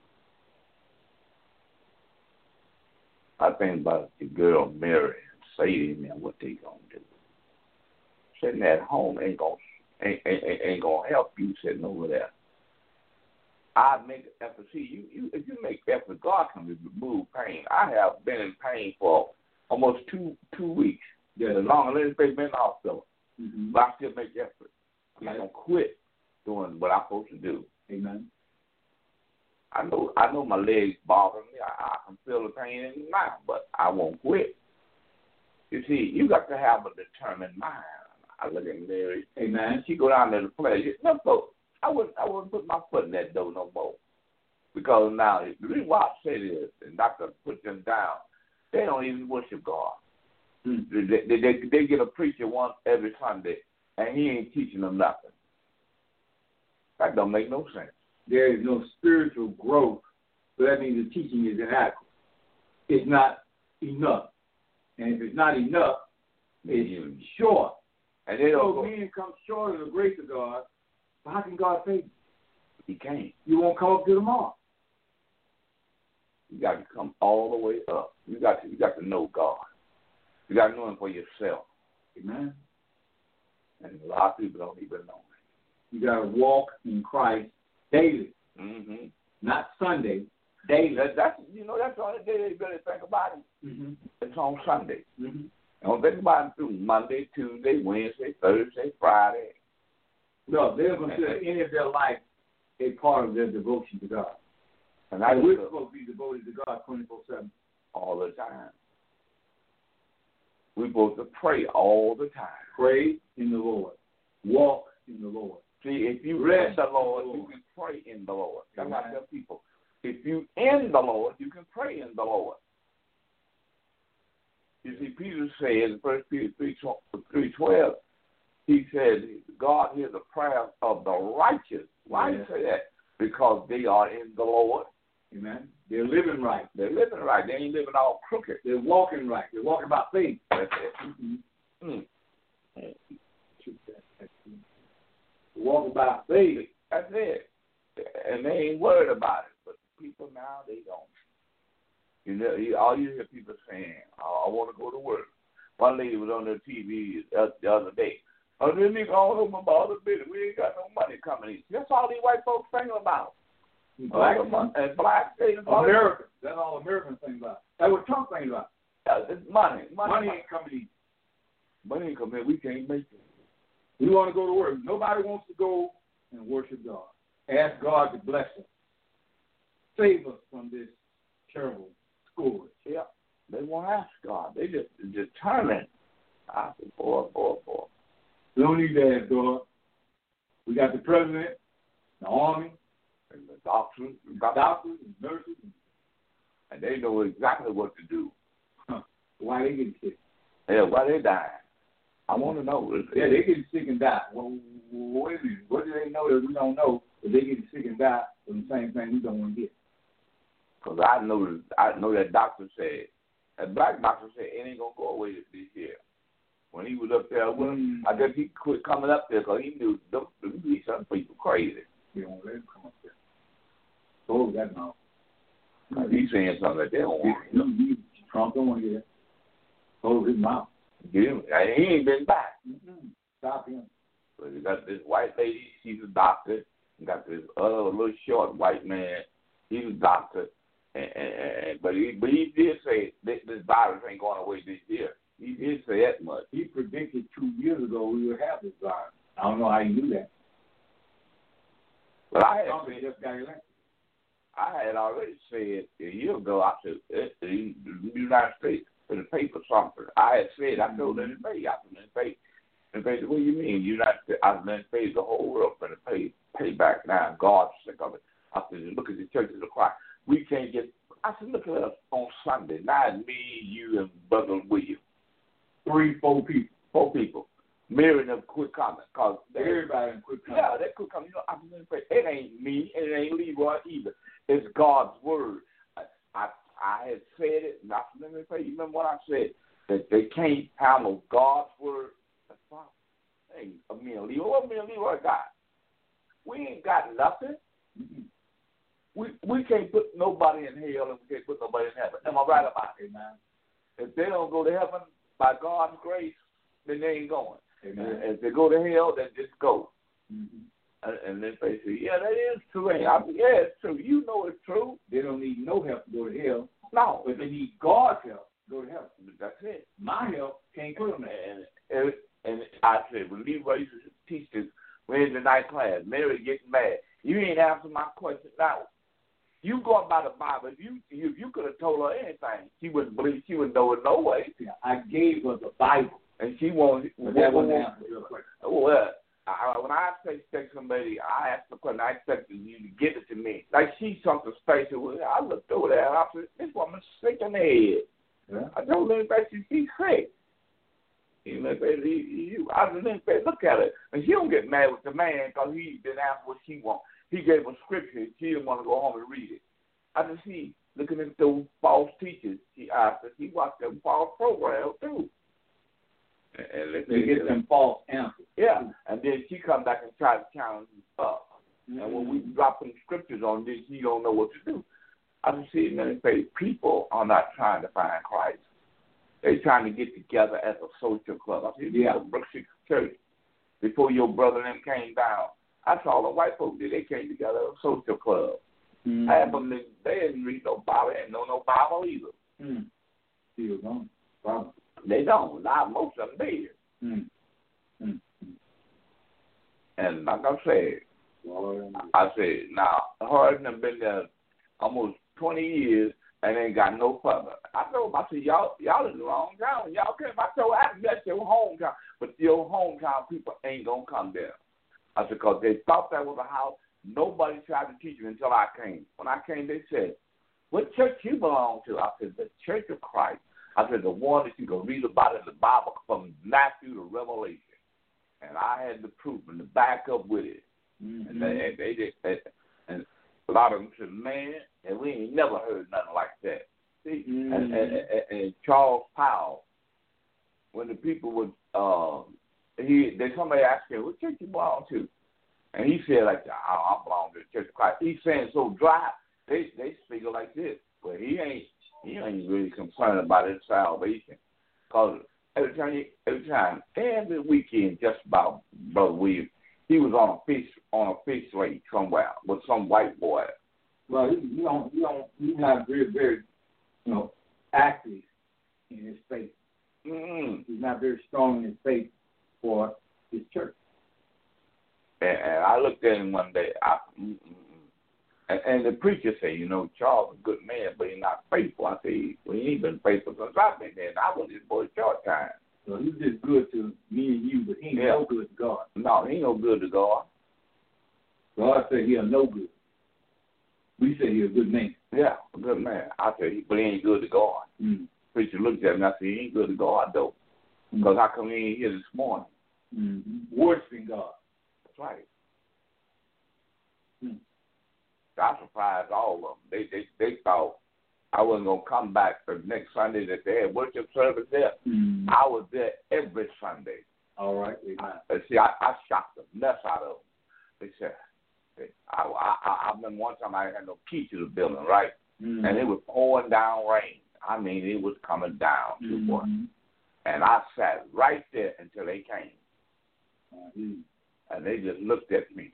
I think about the girl Mary and Sadie and what they gonna do. Sitting at home ain't gonna help you sitting over there. I make effort. See, you if you make effort, God can remove pain. I have been in pain for almost two weeks. Yeah, as long as they've been in the hospital. Mm-hmm. But I still make effort. I'm not gonna quit doing what I'm supposed to do. Amen. I know my legs bother me. I can feel the pain in the now, but I won't quit. You see, you got to have a determined mind. I look at Mary. Amen. She go down there to play. No, folks. I wouldn't put my foot in that door no more. Because now, the reason why I say this, and not to put them down, they don't even worship God. They get a preacher once every Sunday, and he ain't teaching them nothing. That don't make no sense. There is no spiritual growth, so that means the teaching is inadequate. It's not enough. And if it's not enough, it's short. And they don't men come short of the grace of God. How can God save you? He can't. You won't come up to the mark. You got to come all the way up. You got to know God. You got to know Him for yourself. Amen. And a lot of people don't even know Him. You got to walk in Christ daily. Mm-hmm. Not Sunday. Daily. That's the only day they really think about it. Mm-hmm. It's on Sunday. Mm-hmm. They don't think about it through Monday, Tuesday, Wednesday, Thursday, Friday. No, they don't consider any of their life a part of their devotion to God. And we're supposed to be devoted to God 24/7. All the time. We're supposed to pray all the time. Pray in the Lord. Walk in the Lord. See, if you rest in the Lord, you can pray in the Lord. That's what I tell people. If you in the Lord, you can pray in the Lord. You see, Peter said in 1 Peter 3:12, he said, God hears the prayers of the righteous. Why do you say that? Because they are in the Lord. Amen. They're living right. They're living right. They ain't living all crooked. They're walking right. They're walking by faith. That's it. Mm-hmm. Walking by faith. That's it. And they ain't worried about it. But people now, they don't. You know, all you hear people saying, I want to go to work. One lady was on the TV the other day. Oh, then they go home about the business. We ain't got no money coming in. That's all these white folks think about. Black Americans. That's all Americans think about. That's what Trump thinks about. It's money. Money ain't coming in. Money ain't coming in. We can't make it. We want to go to work. Nobody wants to go and worship God. Ask God to bless us. Save us from this terrible scourge. Yeah. They won't ask God. They just determined. Boy. We don't need to ask God. We got the president, the army, and the doctors and nurses. And they know exactly what to do. Why they getting sick? Yeah, why they dying? I want to know. Yeah, they getting sick and die. Well, wait a minute. What do they know that we don't know? That they get sick and die from the same thing we don't want to get. Because I know that doctor said, that black doctor said, it ain't going to go away this year. When he was up there with him, I guess he quit coming up there because he knew these some people crazy. He don't let him come up there. Close that mouth. He's saying something that they don't want. Trump don't want to hear. Close his mouth. He ain't been back. Mm-hmm. Stop him. But you got this white lady, she's a doctor. You got this other little short white man, he's a doctor. But he did say this virus ain't going away this year. He did say that much. He predicted 2 years ago we would have this virus. I don't know how he knew that. But I had already said a year ago, I said, the United States, in the paper something. I had said, I told them to pay. I said, and they said, what do you mean? United States, I said, pay the whole world for the pay back now. God's sick of it. I said, look at the churches of Christ. We can't get, I said, look at us on Sunday. Not me, you, and Brother William. 3-4 people. 4 people. Mary and them quit coming. Cause everybody quit coming. Yeah, they quit coming. You know, I said, it ain't me, and it ain't Leroy either. It's God's word. I had said it, and I said, let me say, you remember what I said? That they can't handle God's word. That's fine. Hey, me and Leroy got? We ain't got nothing. Mm-hmm. We can't put nobody in hell, and we can't put nobody in heaven. Am I right about it, man? If they don't go to heaven by God's grace, then they ain't going. Amen. If they go to hell, then just go. Mm-hmm. And then they say, yeah, that is true. Yeah, it's true. You know it's true. They don't need no help to go to hell. No. But they need God's help to go to heaven. That's it. My help can't put them there. And I said, when Leroy used to teach this Wednesday night class, Mary getting mad. You ain't answering my question. Now, you going by the Bible. If you could have told her anything, she wouldn't believe. She wouldn't know it no way. Yeah, I gave her the Bible. And she wanted. That wasn't answered your question. Well, when I say somebody, I ask the question, I expected you to give it to me. Like she's something special. I looked over there and I said, this woman's sick in the head. Yeah. I told her that she's sick. I said, look at her. And she don't get mad with the man because he didn't ask what she wants. He gave her scripture. She didn't want to go home and read it. I said, see, looking at those false teachers, she watched them false programs too. And they get them false answers. Yeah, and then she come back and try to challenge us up. Mm-hmm. And when we drop them scriptures on this, she don't know what to do. I just see many people are not trying to find Christ. They're trying to get together as a social club. I said, Brookshire Church, before your brother and them came down, I saw the white folks did. They came together as a social club. Mm-hmm. Half of them, they didn't read no Bible. They didn't know no Bible either. Mm-hmm. Still don't. Bible. They don't. Not most of them did. Mm-hmm. And like I said, now, her have been there almost 20 years and ain't got no further. I told them, I said, y'all in the wrong town. Y'all came. I told them, that's your hometown. But your hometown people ain't going to come there. I said, because they thought that was a house. Nobody tried to teach me until I came. When I came, they said, what church you belong to? I said, the Church of Christ. I said, the one that you can read about in the Bible from Matthew to Revelation. And I had the proof and the backup with it. Mm-hmm. And they did. And a lot of them said, man, and we ain't never heard nothing like that. See? Mm-hmm. And Charles Powell, when the people would, somebody asked him, what church you belong to? And he said, like, I belong to the Church of Christ. He's saying so dry, they speak like this. But he ain't really concerned about his salvation. Because every weekend, just about, Brother William, he was on a fish lake somewhere with some white boy. Well, he's not very, very, active in his faith. Mm-hmm. He's not very strong in his faith for his church. And I looked at him one day, and the preacher said, Charles is a good man, but he's not faithful. I said, well, he ain't been faithful since I've been there, and I was his boy short time. So he's just good to me and you, but he ain't no good to God. No, he ain't no good to God. God said he's no good. We say he's a good man. Yeah, a good man. I said, but he ain't good to God. Mm. Preacher looked at me and I said, he ain't good to God, though. Because how come he ain't here this morning? Mm-hmm. Worse than God. right. I surprised all of them. They thought I wasn't going to come back the next Sunday that they had worship service there. Mm-hmm. I was there every Sunday. All right. See, I shocked the mess out of them. They said, I remember one time I had no key to the building, right? Mm-hmm. And it was pouring down rain. I mean, it was coming down. Mm-hmm. And I sat right there until they came. Mm-hmm. And they just looked at me.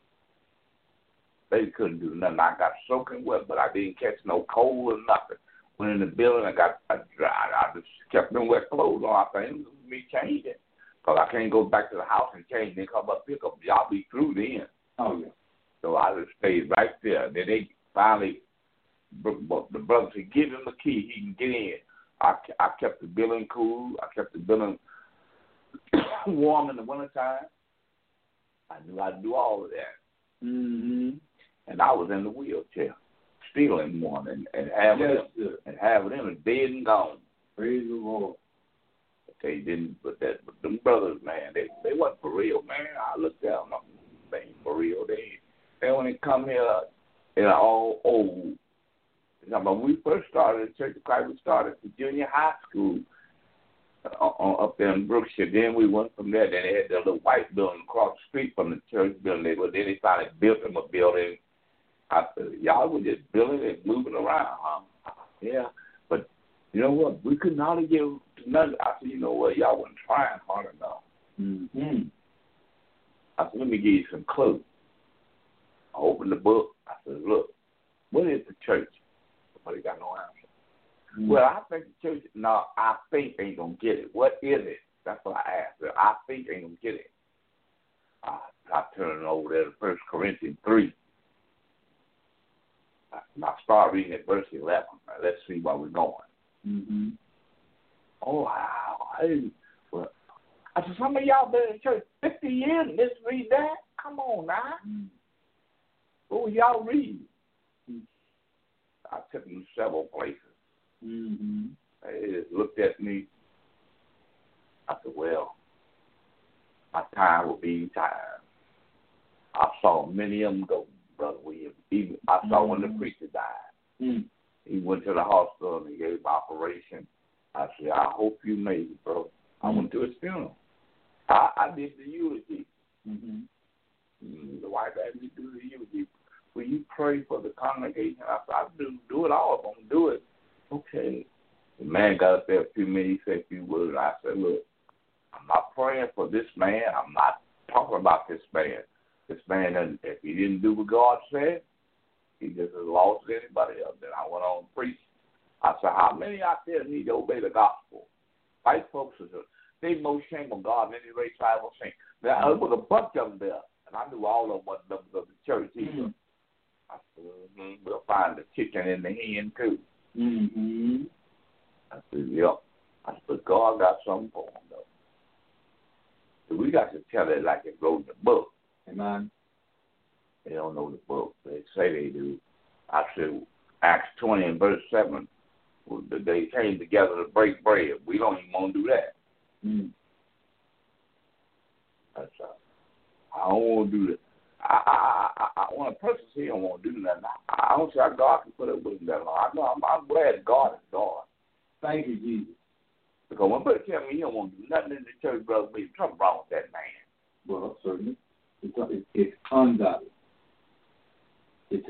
They couldn't do nothing. I got soaking wet, but I didn't catch no cold or nothing. Went in the building, I just kept them wet clothes on. I think it was me changing. Because I can't go back to the house and change and come up, pick up. Y'all be through then. Oh, yeah. So I just stayed right there. Then they finally, the brother said, give him the key. He can get in. I kept the building cool. I kept the building warm in the wintertime. I knew I'd do all of that. Mm-hmm. And I was in the wheelchair, still in one, and having them dead and gone. Praise the Lord. But they didn't. But them brothers, man, they wasn't for real, man. I looked at them, they ain't for real. They only come here, they're all old. When we first started the Church of Christ, we started the junior high school up there in Brookshire. Then we went from there. Then they had that little white building across the street from the church building. Then they finally built them a building. I said, y'all were just building and moving around, huh? Yeah. But you know what? We couldn't hardly get nothing. I said, you know what? Y'all wasn't trying hard enough. Mm-hmm. I said, let me give you some clues. I opened the book. I said, look, what is the church? Nobody got no answer. Mm-hmm. Well, I think the church, no, I think ain't going to get it. What is it? That's what I asked her. I think ain't going to get it. I turned over there to 1 Corinthians 3. I started reading at verse 11. Now, let's see where we're going. Mm-hmm. Oh, wow. I said, some of y'all been in church 50 years and just read that? Come on now. Mm-hmm. What was y'all reading? I took them to several places. Mm-hmm. They just looked at me. I said, well, my time will be time. I saw many of them go, Brother William. Even I saw when the preacher died. Mm. He went to the hospital and he gave him operation. I said, I hope you made it, bro. I went to his funeral. I did the eulogy. Mm-hmm. The wife asked me to do the eulogy. Will you pray for the congregation? I said, I do it all. I'm going to do it. Okay. The man got up there a few minutes. He said a few words. I said, look, I'm not praying for this man. I'm not talking about this man. This man, if he didn't do what God said, he just as lost as anybody else. Then I went on to preach. I said, how many out there need to obey the gospel? White folks, they most shame of God in any race I ever seen. There was a bunch of them there, and I knew all of them wasn't members of the church either. Mm-hmm. I said, we'll find the chicken in the hen, too. Mm-hmm. I said, yep. I said, God got something for them, though. So we got to tell it like it wrote in the book. Amen. They don't know the book. They say they do. I said, Acts 20 and verse 7, they came together to break bread. We don't even want to do that. Mm. That's I don't want to do that. I when a person says he don't want to do nothing, I don't see how God can put up with him that long. I'm glad God is God. Thank you, Jesus. Because when people tell me he don't want to do nothing in the church, brother, there's something wrong with that man. Well, certainly. It's ungodly. It's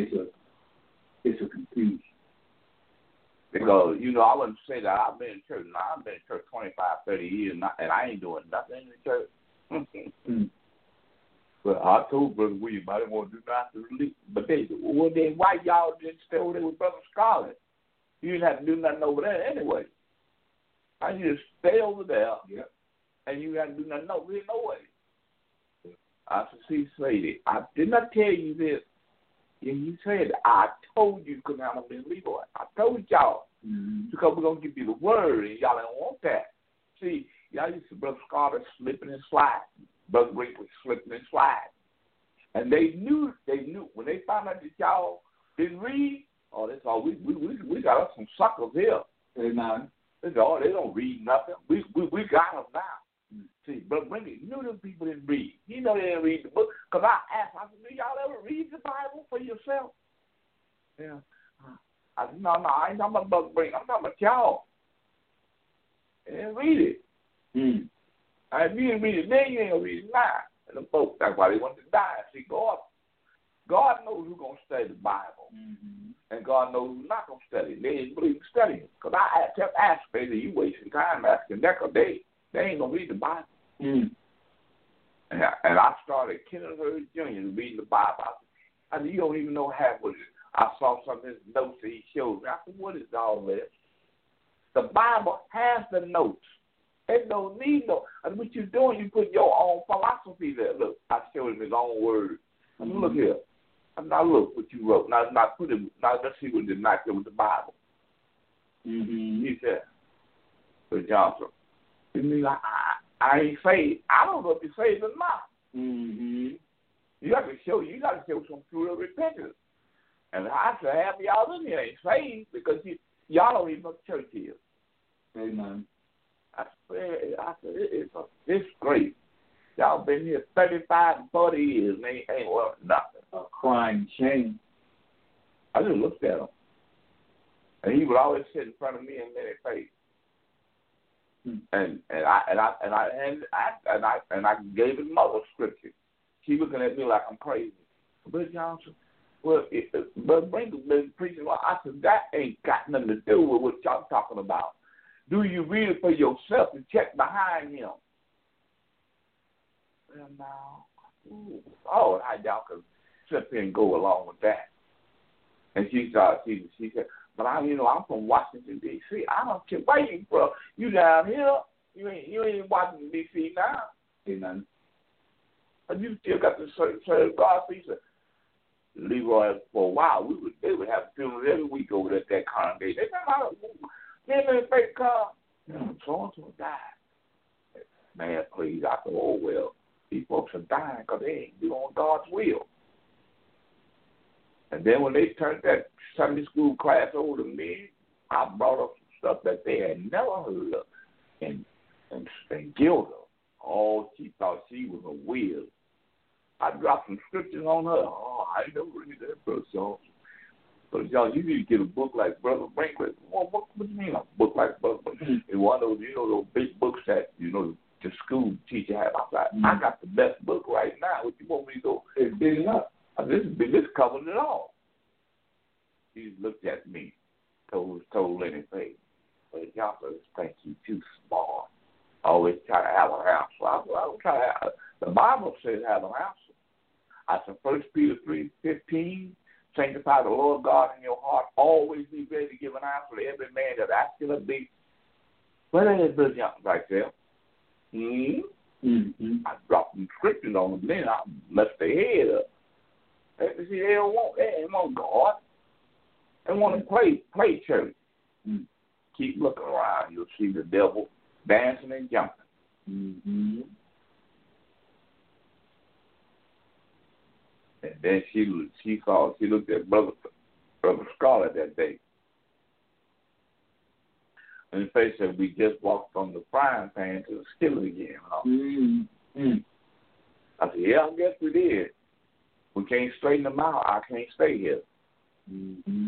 a confusion. Because, I wouldn't say that I've been in church. Now, I've been in church 25, 30 years, and I ain't doing nothing in the church. But I told Brother William I didn't want to do nothing. But then why y'all didn't stay over there with Brother Scarlett? You didn't have to do nothing over there anyway. I just stay over there, and you had to do nothing over here no way. I said, see, Sadie, I did not tell you this. And you said, I told you couldn't have been legal. I told y'all, because we're going to give you the word, and y'all don't want that. See, y'all used to Brother Scarlett slipping and sliding. Brother Rick was slipping and sliding. And they knew, when they found out that y'all didn't read, that's all, we got us some suckers here. Amen. They don't read nothing. We got them now. See, Brother Brinkley, you know them people didn't read. You know they didn't read the book. Because I asked, I said, do y'all ever read the Bible for yourself? Yeah. I said, no, I ain't talking about Brother Brinkley. I'm talking about y'all. They didn't read it. Mm. If you didn't read it then, you ain't going to read it now. And the folks, that's why they want to die. See, God knows who's going to study the Bible. Mm-hmm. And God knows who's not going to study it. They didn't believe in studying it. Because I kept asking, you wasting time asking that because they ain't going to read the Bible. Mm. And I started Kenneth Hurd Jr. reading the Bible. I said, you don't even know half of it. I saw some of his notes that he showed me. I said, what is all this? The Bible has the notes. There's no need no. And what you're doing, you put your own philosophy there. Look, I showed him his own words. I mean, look here. Now look what you wrote. Now put it. Now let's see what did not go with the Bible. Mm-hmm. He said, "But Johnson, you mean I ain't saved? I don't know if you're saved or not. Mm-hmm. You got to show some fruit of repentance." And I said, half of y'all in here ain't saved because y'all don't even know what church is. Amen. I said, it's great. Y'all been here 35, 40 years and ain't worth nothing. A crying shame. I just looked at him. And he would always sit in front of me and let it face. And I gave him mother scripture. She looking at me like I'm crazy. Brother Johnson, Brother Brinkley been preaching. I said, that ain't got nothing to do with what y'all talking about. Do you read it for yourself and check behind him? Well, now, oh, how y'all can sit there and go along with that? And she said, but I'm from Washington D.C. I don't care where you from. You down here? You ain't in Washington D.C. now. Ain't nothing. But you still got to serve God. So he said, Leroy, for a while they would have funerals every week over at that congregation. They in a fake car. So died. Man, please, I said, oh, well, these folks are dying because they ain't doing God's will. And then when they turned that Sunday school class over to me, I brought up some stuff that they had never heard of and Gilda. Oh, she thought she was a whiz. I dropped some scriptures on her. Oh, I never read that, Brother Johnson. But y'all, you need to get a book like Brother Brinkley. What do you mean a book like Brother Brinkley? And one of those, those big books that, the school teacher had. I got the best book right now. What you want me to go? It's big enough. This covers it all. He looked at me, told anything. But y'all just think you too smart. Always try to have an answer. I don't try to have. The Bible says have an answer. I said 1 Peter 3:15. Sanctify the Lord God in your heart. Always be ready to give an answer to every man that asks you to be. What is Brother Johnson right there? Mm-hmm. I dropped some scriptures on them, then I left their head up. See, they don't want God. They want to play church. Mm-hmm. Keep looking around. You'll see the devil dancing and jumping. Mm-hmm. And then she looked at Brother Scarlett that day. And the face said, we just walked from the frying pan to the skillet again. Mm-hmm. I said, yeah, I guess we did. We can't straighten them out. I can't stay here. Mm-hmm.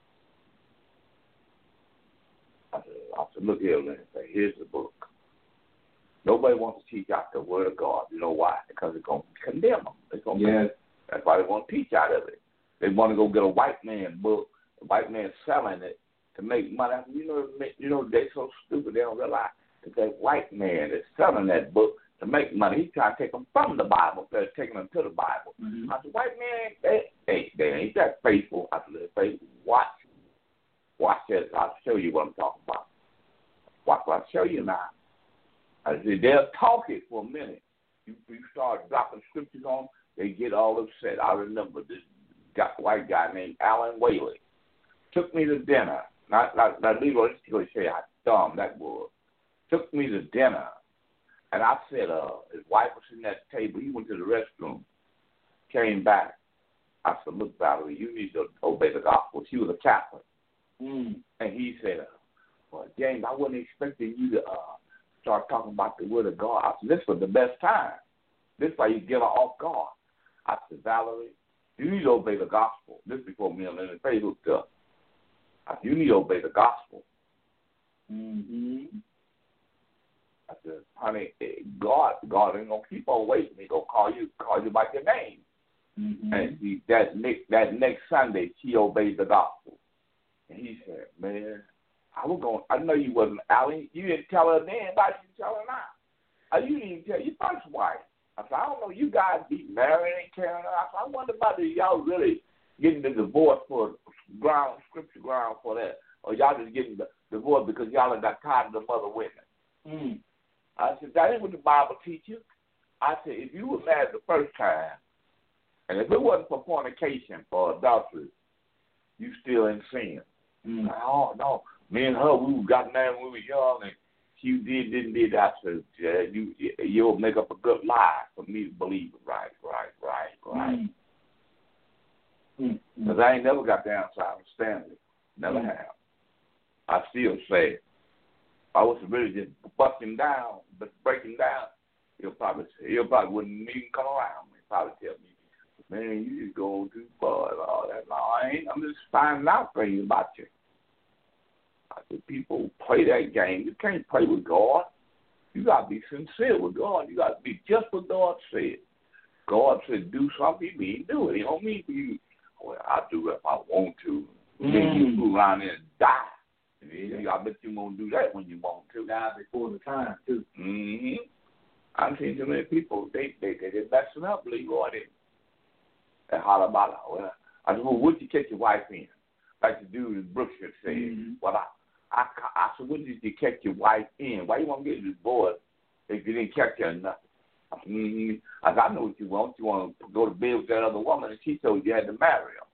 I said, look here, Lynn. Here's the book. Nobody wants to teach out the word of God. You know why? Because it's going to condemn them. It's going to That's why they want to teach out of it. They want to go get a white man book. The white man selling it to make money. They're so stupid they don't realize that that white man is selling that book to make money. He's trying to take them from the Bible instead of taking them to the Bible. Mm-hmm. I said, white man, they ain't that faithful. I said, faithful. Watch this. I'll show you what I'm talking about. Watch what I'll show you now. I said, they'll talk it for a minute. You start dropping scriptures on them, they get all upset. I remember this white guy named Alan Whaley took me to dinner. Now, Leroy, let's go show you how dumb that was. Took me to dinner, and I said, his wife was sitting at the table. He went to the restroom, came back. I said, look, Valerie, you need to obey the gospel. She was a Catholic. And he said, well, James, I wasn't expecting you to start talking about the word of God. I said, this was the best time. This way you get her off guard. I said, Valerie, you need to obey the gospel. This before me and Leonard Faye hooked up. I said, you need to obey the gospel. Mm-hmm. I said, honey, God ain't gonna keep on waiting. He gonna call you by your name. Mm-hmm. And that next Sunday, she obeyed the gospel. And he said, man, I know you wasn't out. You didn't tell her then. Why did you tell her now? You didn't even tell your first wife. I said, I don't know. You guys be married and carrying her. I said, I wonder about if y'all really getting the divorce for scripture ground for that, or y'all just getting the divorce because y'all have got tired of the mother women. Mm. I said, that ain't what the Bible teaches. I said, if you were married the first time, and if it wasn't for fornication, for adultery, you still in sin. Mm. Oh, no. Me and her, we got married when we were young, and she didn't. I said, you'll make up a good lie for me to believe it. Right. Mm. Mm. Because I ain't never got down so I understand it. Never have. I still say it. I was really just busting down, but breaking down, he'll probably wouldn't even come around me. He'll probably tell me, man, you just going too far and all that. No, I ain't. I'm just finding out things about you. I said, people play that game. You can't play with God. You got to be sincere with God. You got to be just what God said. God said do something, you mean do it. He don't mean for you, well, I'll do it if I want to. Then you fool around there and die. And I bet you won't do that when you want to. Die before the time, too. Mm-hmm. I've seen so many people, they messing up, believe what it is. They holler about it. Well, I said, well, what you catch your wife in? Like the dude in Brookshire said. Mm-hmm. Well, I said, when did you catch your wife in? Why you want to get divorced if you didn't catch her in nothing? I said, I said, I know what you want. You want to go to bed with that other woman, and she told you had to marry her.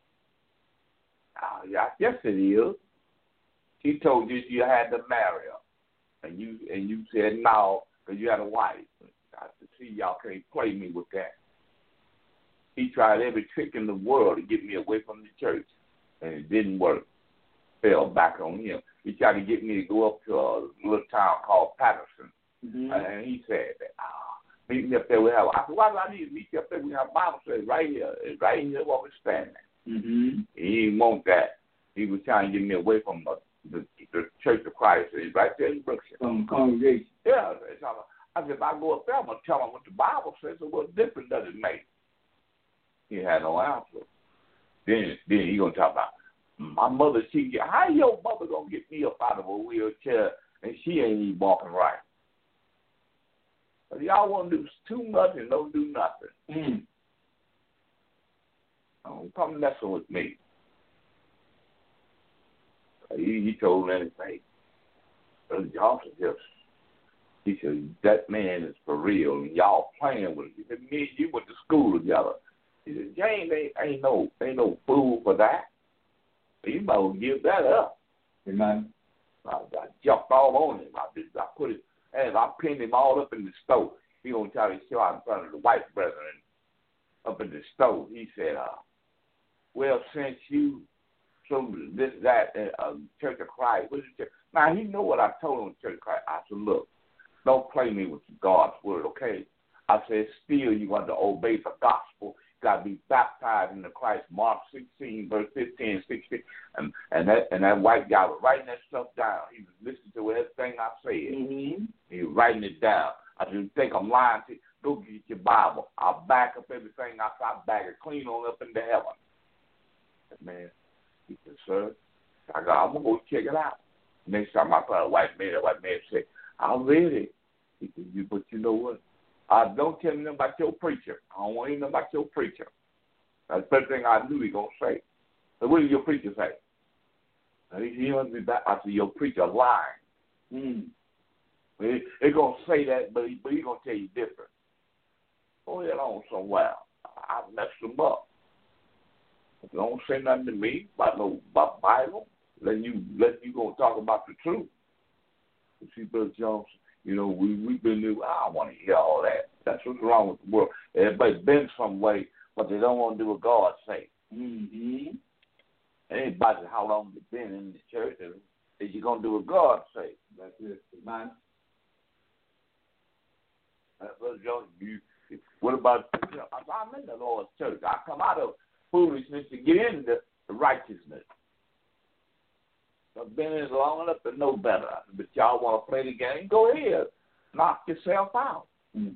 Yeah, yes, it is. She told you had to marry her, and you said no because you had a wife. I said, see, y'all can't play me with that. He tried every trick in the world to get me away from the church, and it didn't work. Fell back on him. He tried to get me to go up to a little town called Patterson, and he said, meet me up there. I said, why do I need to meet you up there? We have Bible study right here. It's right here where we're standing. Mm-hmm. He didn't want that. He was trying to get me away from the Church of Christ. It's right there in Brookshire. From congregation. Yeah. I said, if I go up there, I'm going to tell them what the Bible says, so what difference does it make? He had no answer. Then he going to talk about, my mother, how your mother going to get me up out of a wheelchair and she ain't even walking right? But y'all want to do too much and don't do nothing. Don't come messing with me. He told anything. Brother Johnson he said, that man is for real, and y'all playing with him. He said, me and you went to school together. He said, James ain't no fool for that. You might well give that up. Amen. I jumped all on him. I put it, and I pinned him all up in the stove. He gonna try to show out in front of the white brethren up in the stove. He said, well, since you from this, that, Church of Christ, what is it? Now, he know what I told him, Church of Christ. I said, look, don't play me with God's word, okay? I said, still, you want to obey the gospel. You got to be baptized into Christ. Mark 16, verse 15 and 16. And that white guy was writing that stuff down. He was listening to everything I said. Mm-hmm. He was writing it down. I didn't think I'm lying to you. Go get your Bible. I'll back up everything I said. I'll back it clean on up into heaven. Man, he said, sir, I'm going to go check it out. Next time I saw a white man said, I'm ready. He said, but you know what? Don't tell me nothing about your preacher. I don't want to hear nothing about your preacher. That's the first thing I knew he going to say. So what did your preacher say? He wants me back. I said, your preacher lying. They're going to say that, but he's going to tell you different. Oh, yeah, on somewhere. I messed him up. Don't say nothing to me about Bible. Let you go talk about the truth. You see, Brother Johnson, we've been new. I don't want to hear all that. That's what's wrong with the world. Everybody's been some way, but they don't want to do what God say. Mm-hmm. Anybody, how long they been in the church, is you going to do what God say? That's it. Man. Brother Jones, what about, I'm in the Lord's church. I come out of foolishness to get into the righteousness. I've been in it long enough to know better. But y'all want to play the game? Go ahead. Knock yourself out. Mm.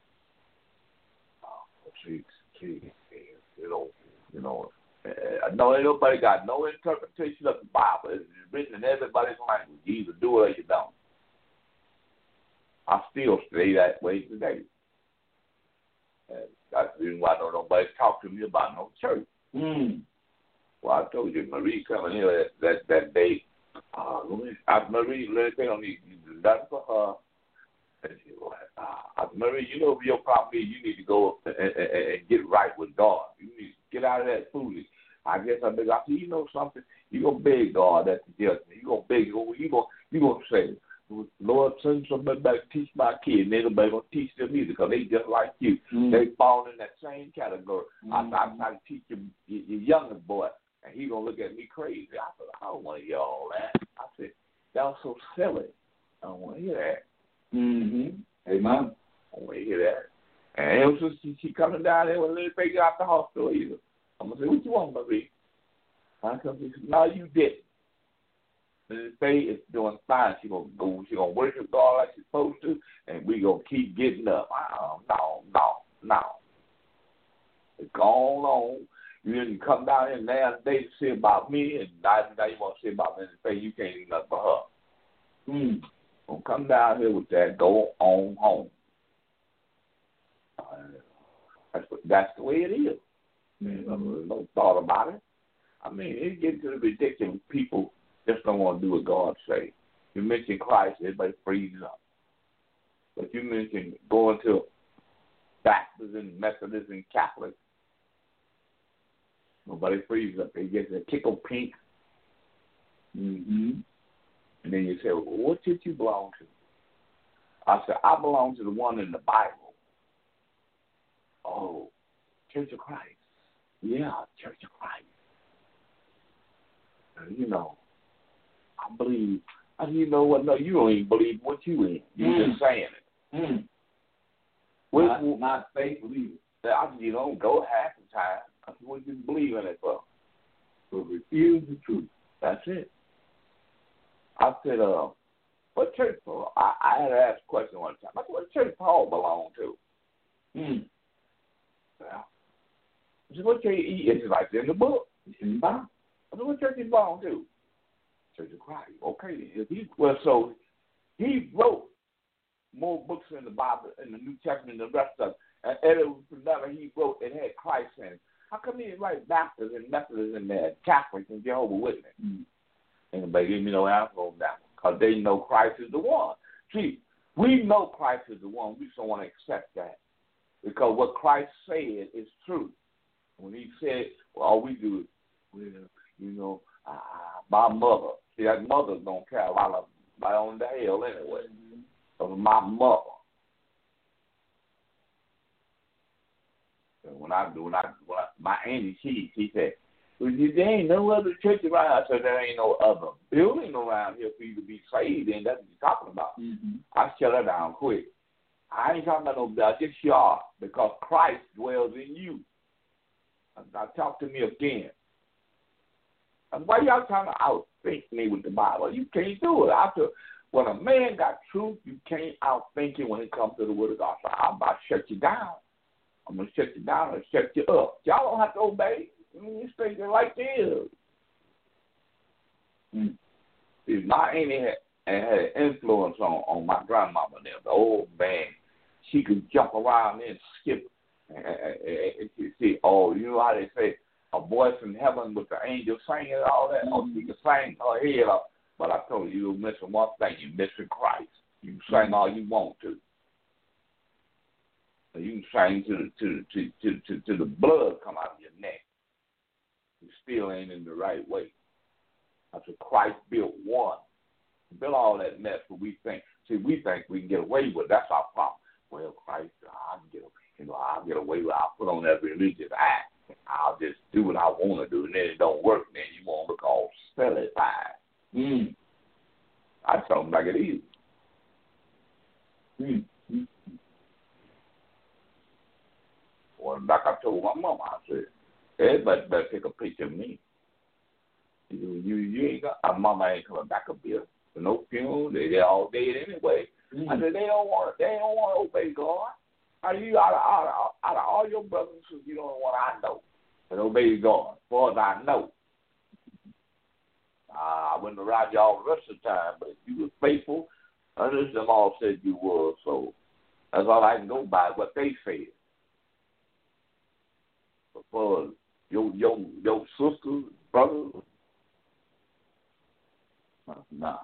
See, no, ain't nobody got no interpretation of the Bible. It's written in everybody's language. You either do it or you don't. I still stay that way today. And that's the reason why don't nobody talk to me about no church. Mm. Well, I told you, Marie coming here that day. Marie, everything on you done for her. Marie, you know your problem is you need to go and get right with God. You need to get out of that foolishness. I guess I said, you know something? You're going to beg God at the judgment. You're going to beg, you're going to say, Lord, send somebody back to teach my kids. And ain't nobody going to teach them either because they just like you. Mm. They fall in that same category. Mm. I try to teach your youngest boy, and he going to look at me crazy. I said, I don't want to hear all that. I said, that was so silly. I don't want to hear that. Mm-hmm. Amen. I don't want to hear that. And it was just, she coming down there with a little baby out the hospital either. I'm going to say, what you want, Marie? I come to say, no, you didn't. And Faye is doing fine. She's going to worship God like she's supposed to, and we're going to keep getting up. No. It's gone on. You didn't come down here now today to say about me, and now you want to say about me and Faye. You can't do nothing for her. Don't come down here with that. Go on home. That's the way it is. No thought about it. I mean, it gets to the ridiculous. People just don't want to do what God says. You mention Christ, everybody freezes up. But you mention going to Baptists and Methodists and Catholics, nobody freezes up. They get a tickle pink. Mm-hmm. And then you say, well, what church you belong to? I said, I belong to the one in the Bible. Oh, Church of Christ. Yeah, Church of Christ. I believe. You know what? No, you don't even believe what you in. You're just saying it. Not faith believe it. You don't go half the time. That's what you believe in it for. So refuse the truth. That's it. I said, what church? I had to ask a question one time. I said, what church Paul belonged to? Well, I said, what church he is? It's like in the book. It's in the Bible. I said, what church he belonged to? Church of Christ. Okay. So he wrote more books in the Bible, in the New Testament than the rest of them. And whatever he wrote, it had Christ in it. How come he didn't write Baptists and Methodists in there, Catholics and Jehovah's Witnesses? Anybody give me no answer on that one because they know Christ is the one. See, we know Christ is the one. We just don't want to accept that because what Christ said is true. When he said, well, all we do is, my mother. See, that mother don't care about my own the hell anyway. Of my mother. And when my auntie, she said, well, there ain't no other church around. I said, there ain't no other building around here for you to be saved, and that's what you're talking about. Mm-hmm. I shut her down quick. I ain't talking about no building, just you are, because Christ dwells in you. Now talk to me again. And why y'all trying to outthink me with the Bible? You can't do it. When a man got truth, you can't outthink him when it comes to the Word of God. So I'm about to shut you down. I'm going to shut you down and shut you up. Y'all don't have to obey. You stay there like this. See, my auntie had an influence on my grandmama there, the old man. She could jump around and skip. And see, you know how they say, a voice from heaven with the angels singing and all that? Oh, she could sing her head up. But I told you, you're missing one thing. You're missing Christ. You can sing all you want to. You can sing to the blood come out of your neck. You still ain't in the right way. That's what Christ built one. He built all that mess, but we think we can get away with it. That's our problem. Well, Christ, I'll get away with it. I'll put on that religious act. I'll just do what I want to do, and then it don't work. Then you won't look all silly-fied. I told him like it is. like I told my mama, I said, everybody better take a picture of me. You ain't got, our mama ain't coming back up here for no funeral. They're all dead anyway. Mm-hmm. I said, they don't want to obey God. Out of all your brothers and sisters, you don't want I know that obey God, as far as I know. I wouldn't around y'all the rest of the time, but if you were faithful, others them all said you were. So that's all I can go by, what they said. But for your sisters, brothers, no.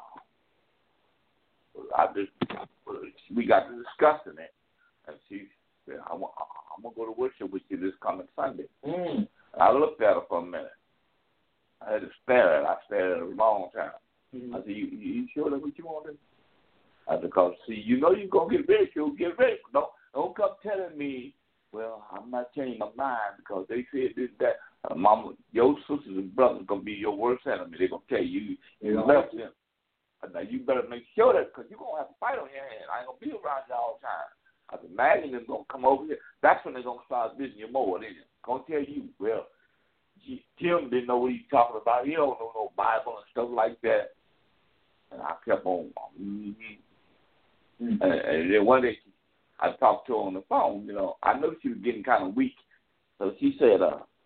We got to discussing it, and she said, I'm going to go to worship with you this coming Sunday. Mm. I looked at her for a minute. I had to stare at her. I stared at her a long time. Mm-hmm. I said, you sure that's what you want to do? I said, because, see, you know you're going to get ridiculed. Get ridiculed. Don't come telling me, well, I'm not changing my mind because they said this, that. Mama, your sisters and brothers going to be your worst enemy. They're going to tell you left them. Now, you better make sure that, because you're going to have a fight on your hands. I ain't going to be around you all the time. I said, imagine they're going to come over here. That's when they're going to start visiting you more, isn't it? Going to tell you, well, Tim didn't know what he's talking about. He don't know no Bible and stuff like that. And I kept on. Mm-hmm. And then one day, I talked to her on the phone. You know, I know she was getting kind of weak. So she said,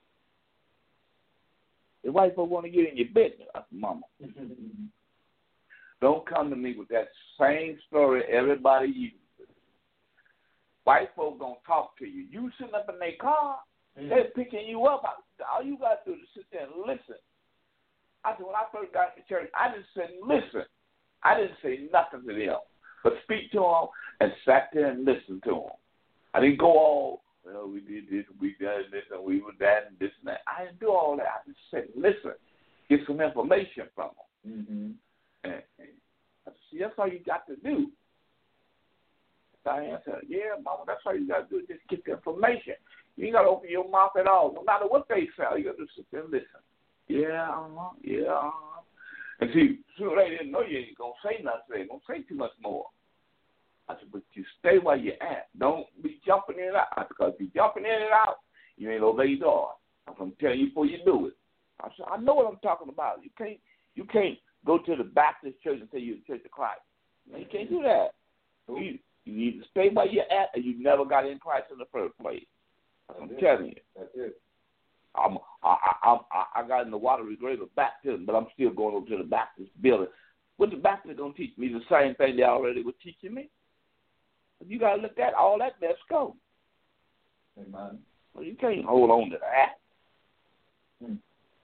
the white folk want to get in your business. I said, Mama, don't come to me with that same story everybody uses. White folk don't talk to you. You sitting up in their car, they're picking you up. All you got to do is sit there and listen. I said, when I first got to church, I just said, listen. I didn't say nothing to them, but speak to them and sat there and listened to them. I didn't go all, well, we did this, we did this, and we were that, and this and that. I didn't do all that. I just said, listen, get some information from them. Mm-hmm. And I said, see, that's all you got to do. Diane said, yeah, Mama, that's all you got to do, just get the information. You ain't got to open your mouth at all. No matter what they say, you got to sit there and listen. Yeah, yeah, And see, sooner they didn't know you ain't going to say nothing. They ain't going to say too much more. I said, but you stay where you're at. Don't be jumping in and out. Because if you're jumping in and out, you ain't obey God. I'm telling you before you do it. I said, I know what I'm talking about. You can't go to the Baptist church and say you're the Church of Christ. You can't do that. You need to stay where you're at, and you never got in Christ in the first place. I'm telling you. That's it. I got in the watery grave of baptism, but I'm still going over to the Baptist building. What the Baptist going to teach me? The same thing they already were teaching me. You got to look at all that mess go. Amen. Well, you can't hold on to that.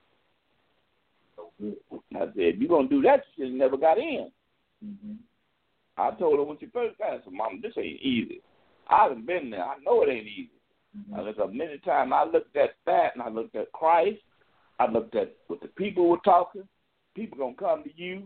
So good. I said, if you're going to do that, you should have never got in. Mm-hmm. I told her when she first got it, I said, Mama, this ain't easy. I done been there. I know it ain't easy. Mm-hmm. Because many times I looked at that and I looked at Christ. I looked at what the people were talking. People going to come to you.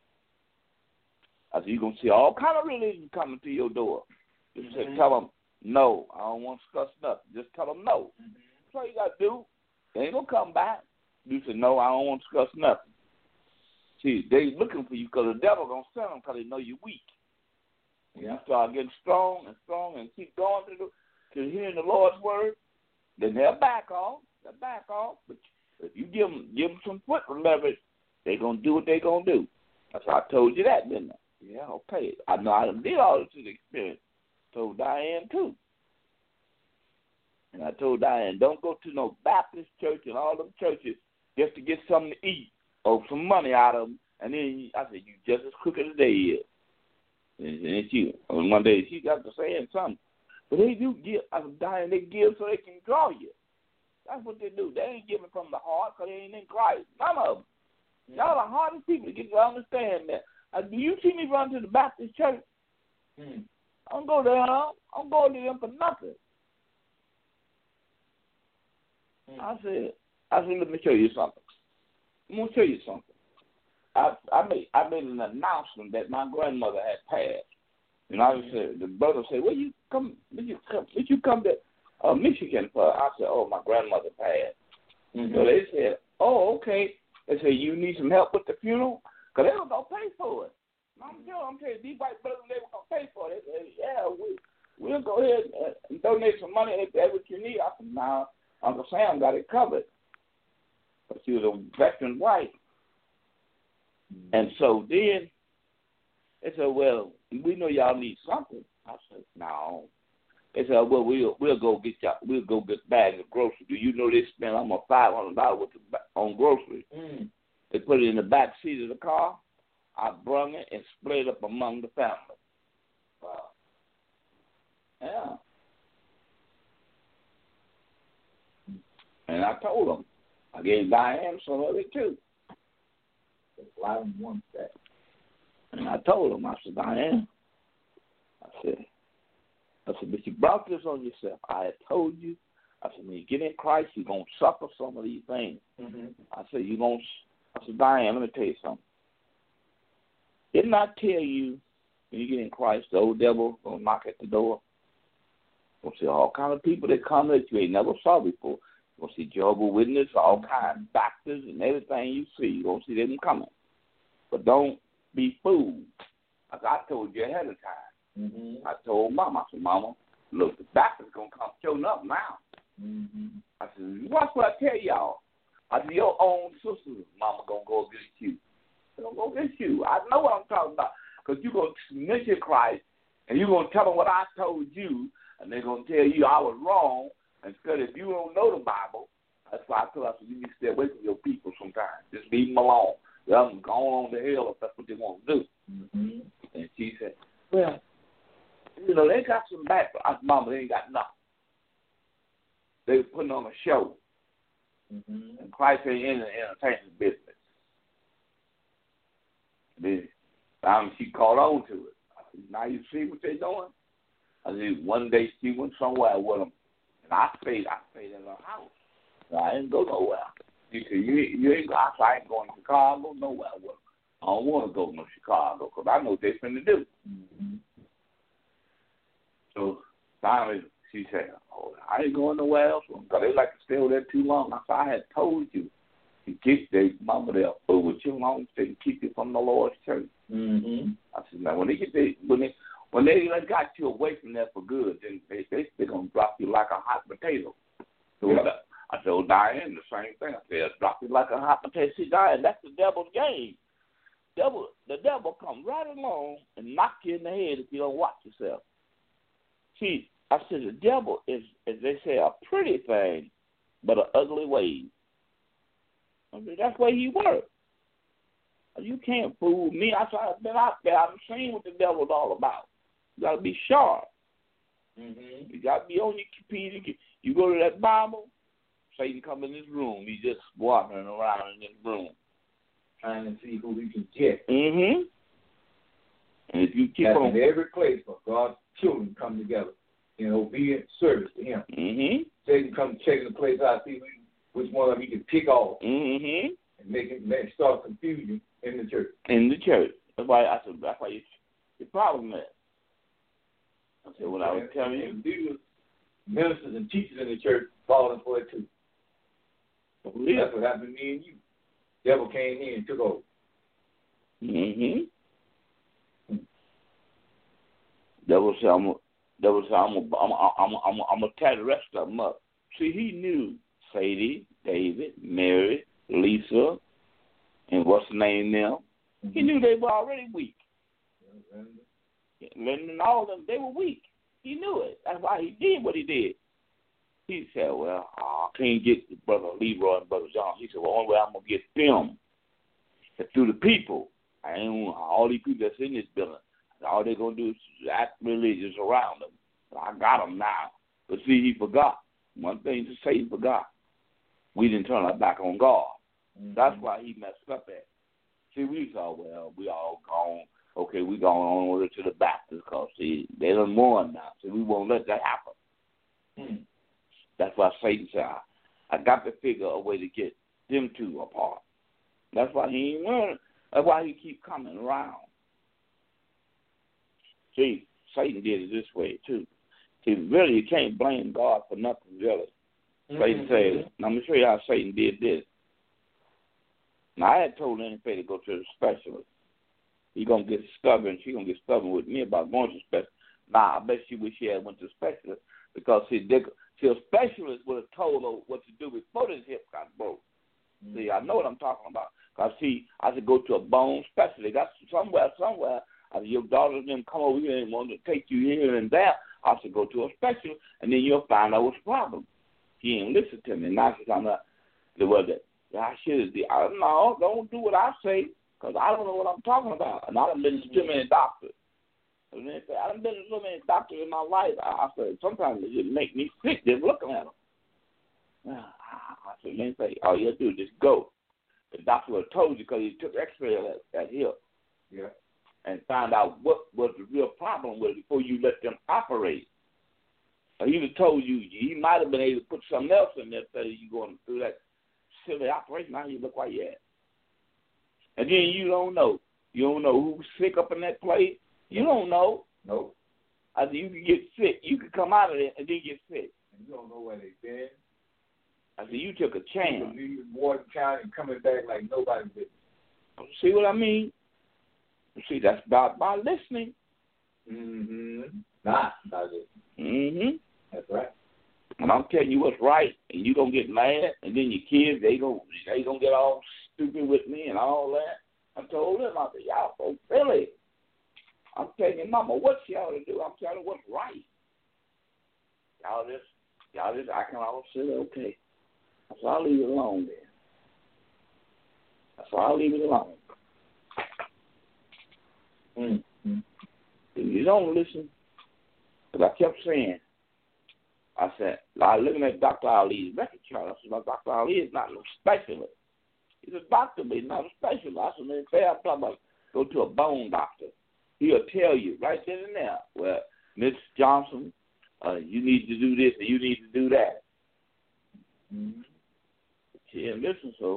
I said, you're going to see all kind of religion coming to your door. You said, tell them, no, I don't want to discuss nothing. Just tell them no. Mm-hmm. That's all you got to do. They ain't going to come back. You said, no, I don't want to discuss nothing. See, they looking for you because the devil going to send them because they know you're weak. Yeah. You start getting strong and keep going to hearing the Lord's word, then they'll back off. But if you give them some foot leverage, they're going to do what they're going to do. That's why I told you that, didn't I? Yeah, okay. I know I did all this to the experience. Told Diane, too. And I told Diane, don't go to no Baptist church and all them churches just to get something to eat or some money out of them. And then I said, you just as crooked as they is. And she, one day, she got to saying something. But they do give, Diane, they give so they can draw you. That's what they do. They ain't giving from the heart because they ain't in Christ. None of them. Mm-hmm. Y'all the hardest people to get to understand that. Do you see me run to the Baptist church? Mm-hmm. I don't go there. I'm going to them for nothing. Mm-hmm. I said, let me show you something. I'm going to show you something. I made an announcement that my grandmother had passed. And I said, the brother said, "Where you come? Did you come to Michigan for?" I said, "Oh, my grandmother passed." Mm-hmm. So they said, "Oh, okay." They said, "You need some help with the funeral?" Because they were going to pay for it. I'm telling you, these white brothers, they were going to pay for it. They said, "Yeah, we'll go ahead and donate some money if that's what you need. I said, now, Uncle Sam got it covered. But she was a veteran wife. And so then they said, well, we know y'all need something. I said, no. They said, well, we'll go get bags of groceries. Do you know they spent almost $500 on groceries? Mm. They put it in the back seat of the car. I brung it and split it up among the family. Wow. Yeah. And I told them, I gave Diane some of it too. And I told them, I said, Diane, I said, but you brought this on yourself. I had told you. I said, when you get in Christ, you're going to suffer some of these things. Mm-hmm. I said, I said, Diane, let me tell you something. Didn't I tell you when you get in Christ, the old devil going to knock at the door? You're going to see all kind of people that come that you ain't never saw before. You're going to see Jehovah's Witnesses, all kinds of doctors and everything you see. You're going to see them coming. But don't be fooled. As I told you ahead of time. Mm-hmm. I told Mama, I said, Mama, look, the doctor's going to come showing up now. Mm-hmm. I said, watch what I tell y'all. I said, your own sister, Mama, going to go against you. They're going to go against you. I know what I'm talking about. Because you're going to mention Christ, and you're going to tell them what I told you, and they're going to tell you I was wrong. Instead, if you don't know the Bible, that's why I told her, you need to stay away from your people sometimes. Just leave them alone. Let them go on to hell if that's what they want to do. Mm-hmm. And she said, well, you know, they got some back. I said, Mama, they ain't got nothing. They were putting on a show. Mm-hmm. And Christ ain't in the entertainment business. Then she caught on to it. I said, now you see what they're doing? I said, one day she went somewhere with them. And I stayed in her house. So I didn't go nowhere. She said, you ain't go. I said, I ain't going to Chicago, nowhere with them. I don't want to go to Chicago because I know what they're finna do. Mm-hmm. So finally she said, oh, I ain't going nowhere else because they like to stay over there too long. I said, I had told you to keep their mama there over too long so they can keep you from the Lord's church. Mm-hmm. I said, now when they got you away from there for good, then they're going to drop you like a hot potato. So I told Diane the same thing. I said, drop you like a hot potato. See, Diane, that's the devil's game. The devil comes right along and knock you in the head if you don't watch yourself. See, I said the devil is, as they say, a pretty thing, but an ugly way. I said, that's the way he works. You can't fool me. I said, I've been out there. I've seen what the devil's all about. You got to be sharp. Mm-hmm. You got to be on your computer. You go to that Bible, Satan come in this room. He's just wandering around in this room. Trying to see who he can get. Mm-hmm. And if you keep on... in every place where God's children come together in obedient service to him. Mm-hmm. Satan come checking the place out, see which one of them he can pick off. Mm-hmm. And make start confusion in the church. In the church. That's why I said, that's why your problem is. I said, what I was telling you. These ministers and teachers in the church falling for it too. That's what happened to me and you. Devil came in and took over. Mm-hmm. Devil said, I'm gonna tie the rest of them up. See, he knew Sadie, David, Mary, Lisa, and what's the name now? Mm-hmm. He knew they were already weak. Linda and all of them, they were weak. He knew it. That's why he did what he did. He said, well, I can't get Brother Leroy and Brother John. He said, well, the only way I'm going to get them is through the people. I ain't want all these people that's in this building. All they're going to do is act religious around them. So I got them now. But see, he forgot. One thing to say, he forgot. We didn't turn our back on God. Mm-hmm. That's why he messed up at. See, we thought, well, we all gone. Okay, we going on over to the Baptist because, see, they done won now. So we won't let that happen. Mm-hmm. That's why Satan said, I got to figure a way to get them two apart. That's why he ain't learning. That's why he keep coming around. See, Satan did it this way, too. See, really, you can't blame God for nothing, really. Mm-hmm. Satan said, now, I'm going to show you how Satan did this. Now, I had told NFA to go to the specialist. He's going to get stubborn. She's going to get stubborn with me about going to the specialist. Nah, I bet she wish she had went to a specialist because a specialist would have told her what to do before this hip got broke. Mm-hmm. See, I know what I'm talking about. Because, see, I should go to a bone specialist. That's somewhere. I said, your daughter didn't come over here and want to take you here and there. I should go to a specialist, and then you'll find out what's the problem. He ain't listen to me. Now she's talking about I should have. No, don't do what I say, because I don't know what I'm talking about. And I done been to too many doctors. I done been to so many doctors in my life. I said, sometimes it just make me sick just looking at them. I said, man, say, all you have to do is just go. The doctor would have told you because he took x-ray of that hip. Yeah. And find out what was the real problem with it before you let them operate. Or he would have told you, he might have been able to put something else in there so you going through that silly operation. Now you look like you had. And then you don't know. You don't know who's sick up in that place. You don't know. Nope. I said, you can get sick. You can come out of there and then get sick. And you don't know where they've been. I said, you took a chance. You leaving Morgan County and coming back like nobody did. See what I mean? See, that's about my listening. Mm-hmm. Not listening. Mm-hmm. That's right. And I'm telling you what's right, and you gonna get mad, and then your kids, they gonna get all stupid with me and all that. I told them, I said, y'all so silly. I'm telling you, Mama, what y'all to do? I'm telling you what's right. Y'all just acting all silly, okay. So I'll leave it alone then. So I'll leave it alone. Mm-hmm. If you don't listen, because I kept saying, I said, I was looking at Dr. Ali's record chart. I said, Dr. Ali is not no specialist. He's a doctor, but he's not a specialist. I said, man, I'm talking about go to a bone doctor. He'll tell you right then and there, well, Miss Johnson, you need to do this and you need to do that. Mm-hmm. She didn't listen, so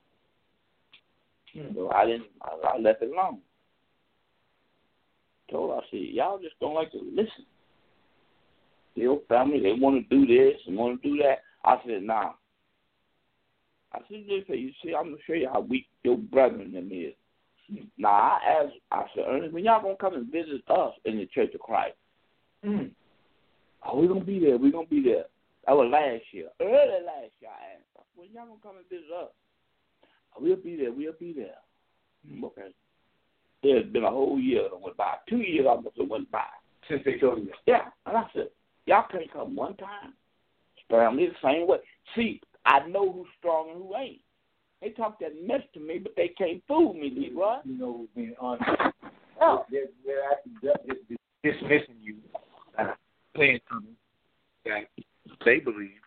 I left it alone. Told her, I said, y'all just don't like to listen. Your family, they want to do this and want to do that. I said, nah. I said, you see, I'm going to show you how weak your brethren them is. Now, I said, Ernest, when y'all going to come and visit us in the Church of Christ? Oh, we're going to be there. We're going to be there. That was last year. Early last year, I asked, when y'all going to come and visit us? Oh, we'll be there. We'll be there. Okay. There's been a whole year that went by. 2 years almost went by. Since they told you that? Yeah. And I said, y'all can't come one time. Family the same way. See, I know who's strong and who ain't. They talk that mess to me, but they can't fool me, Leroy. You know who's being honest. Oh. They're actually dismissing you, playing something that they believe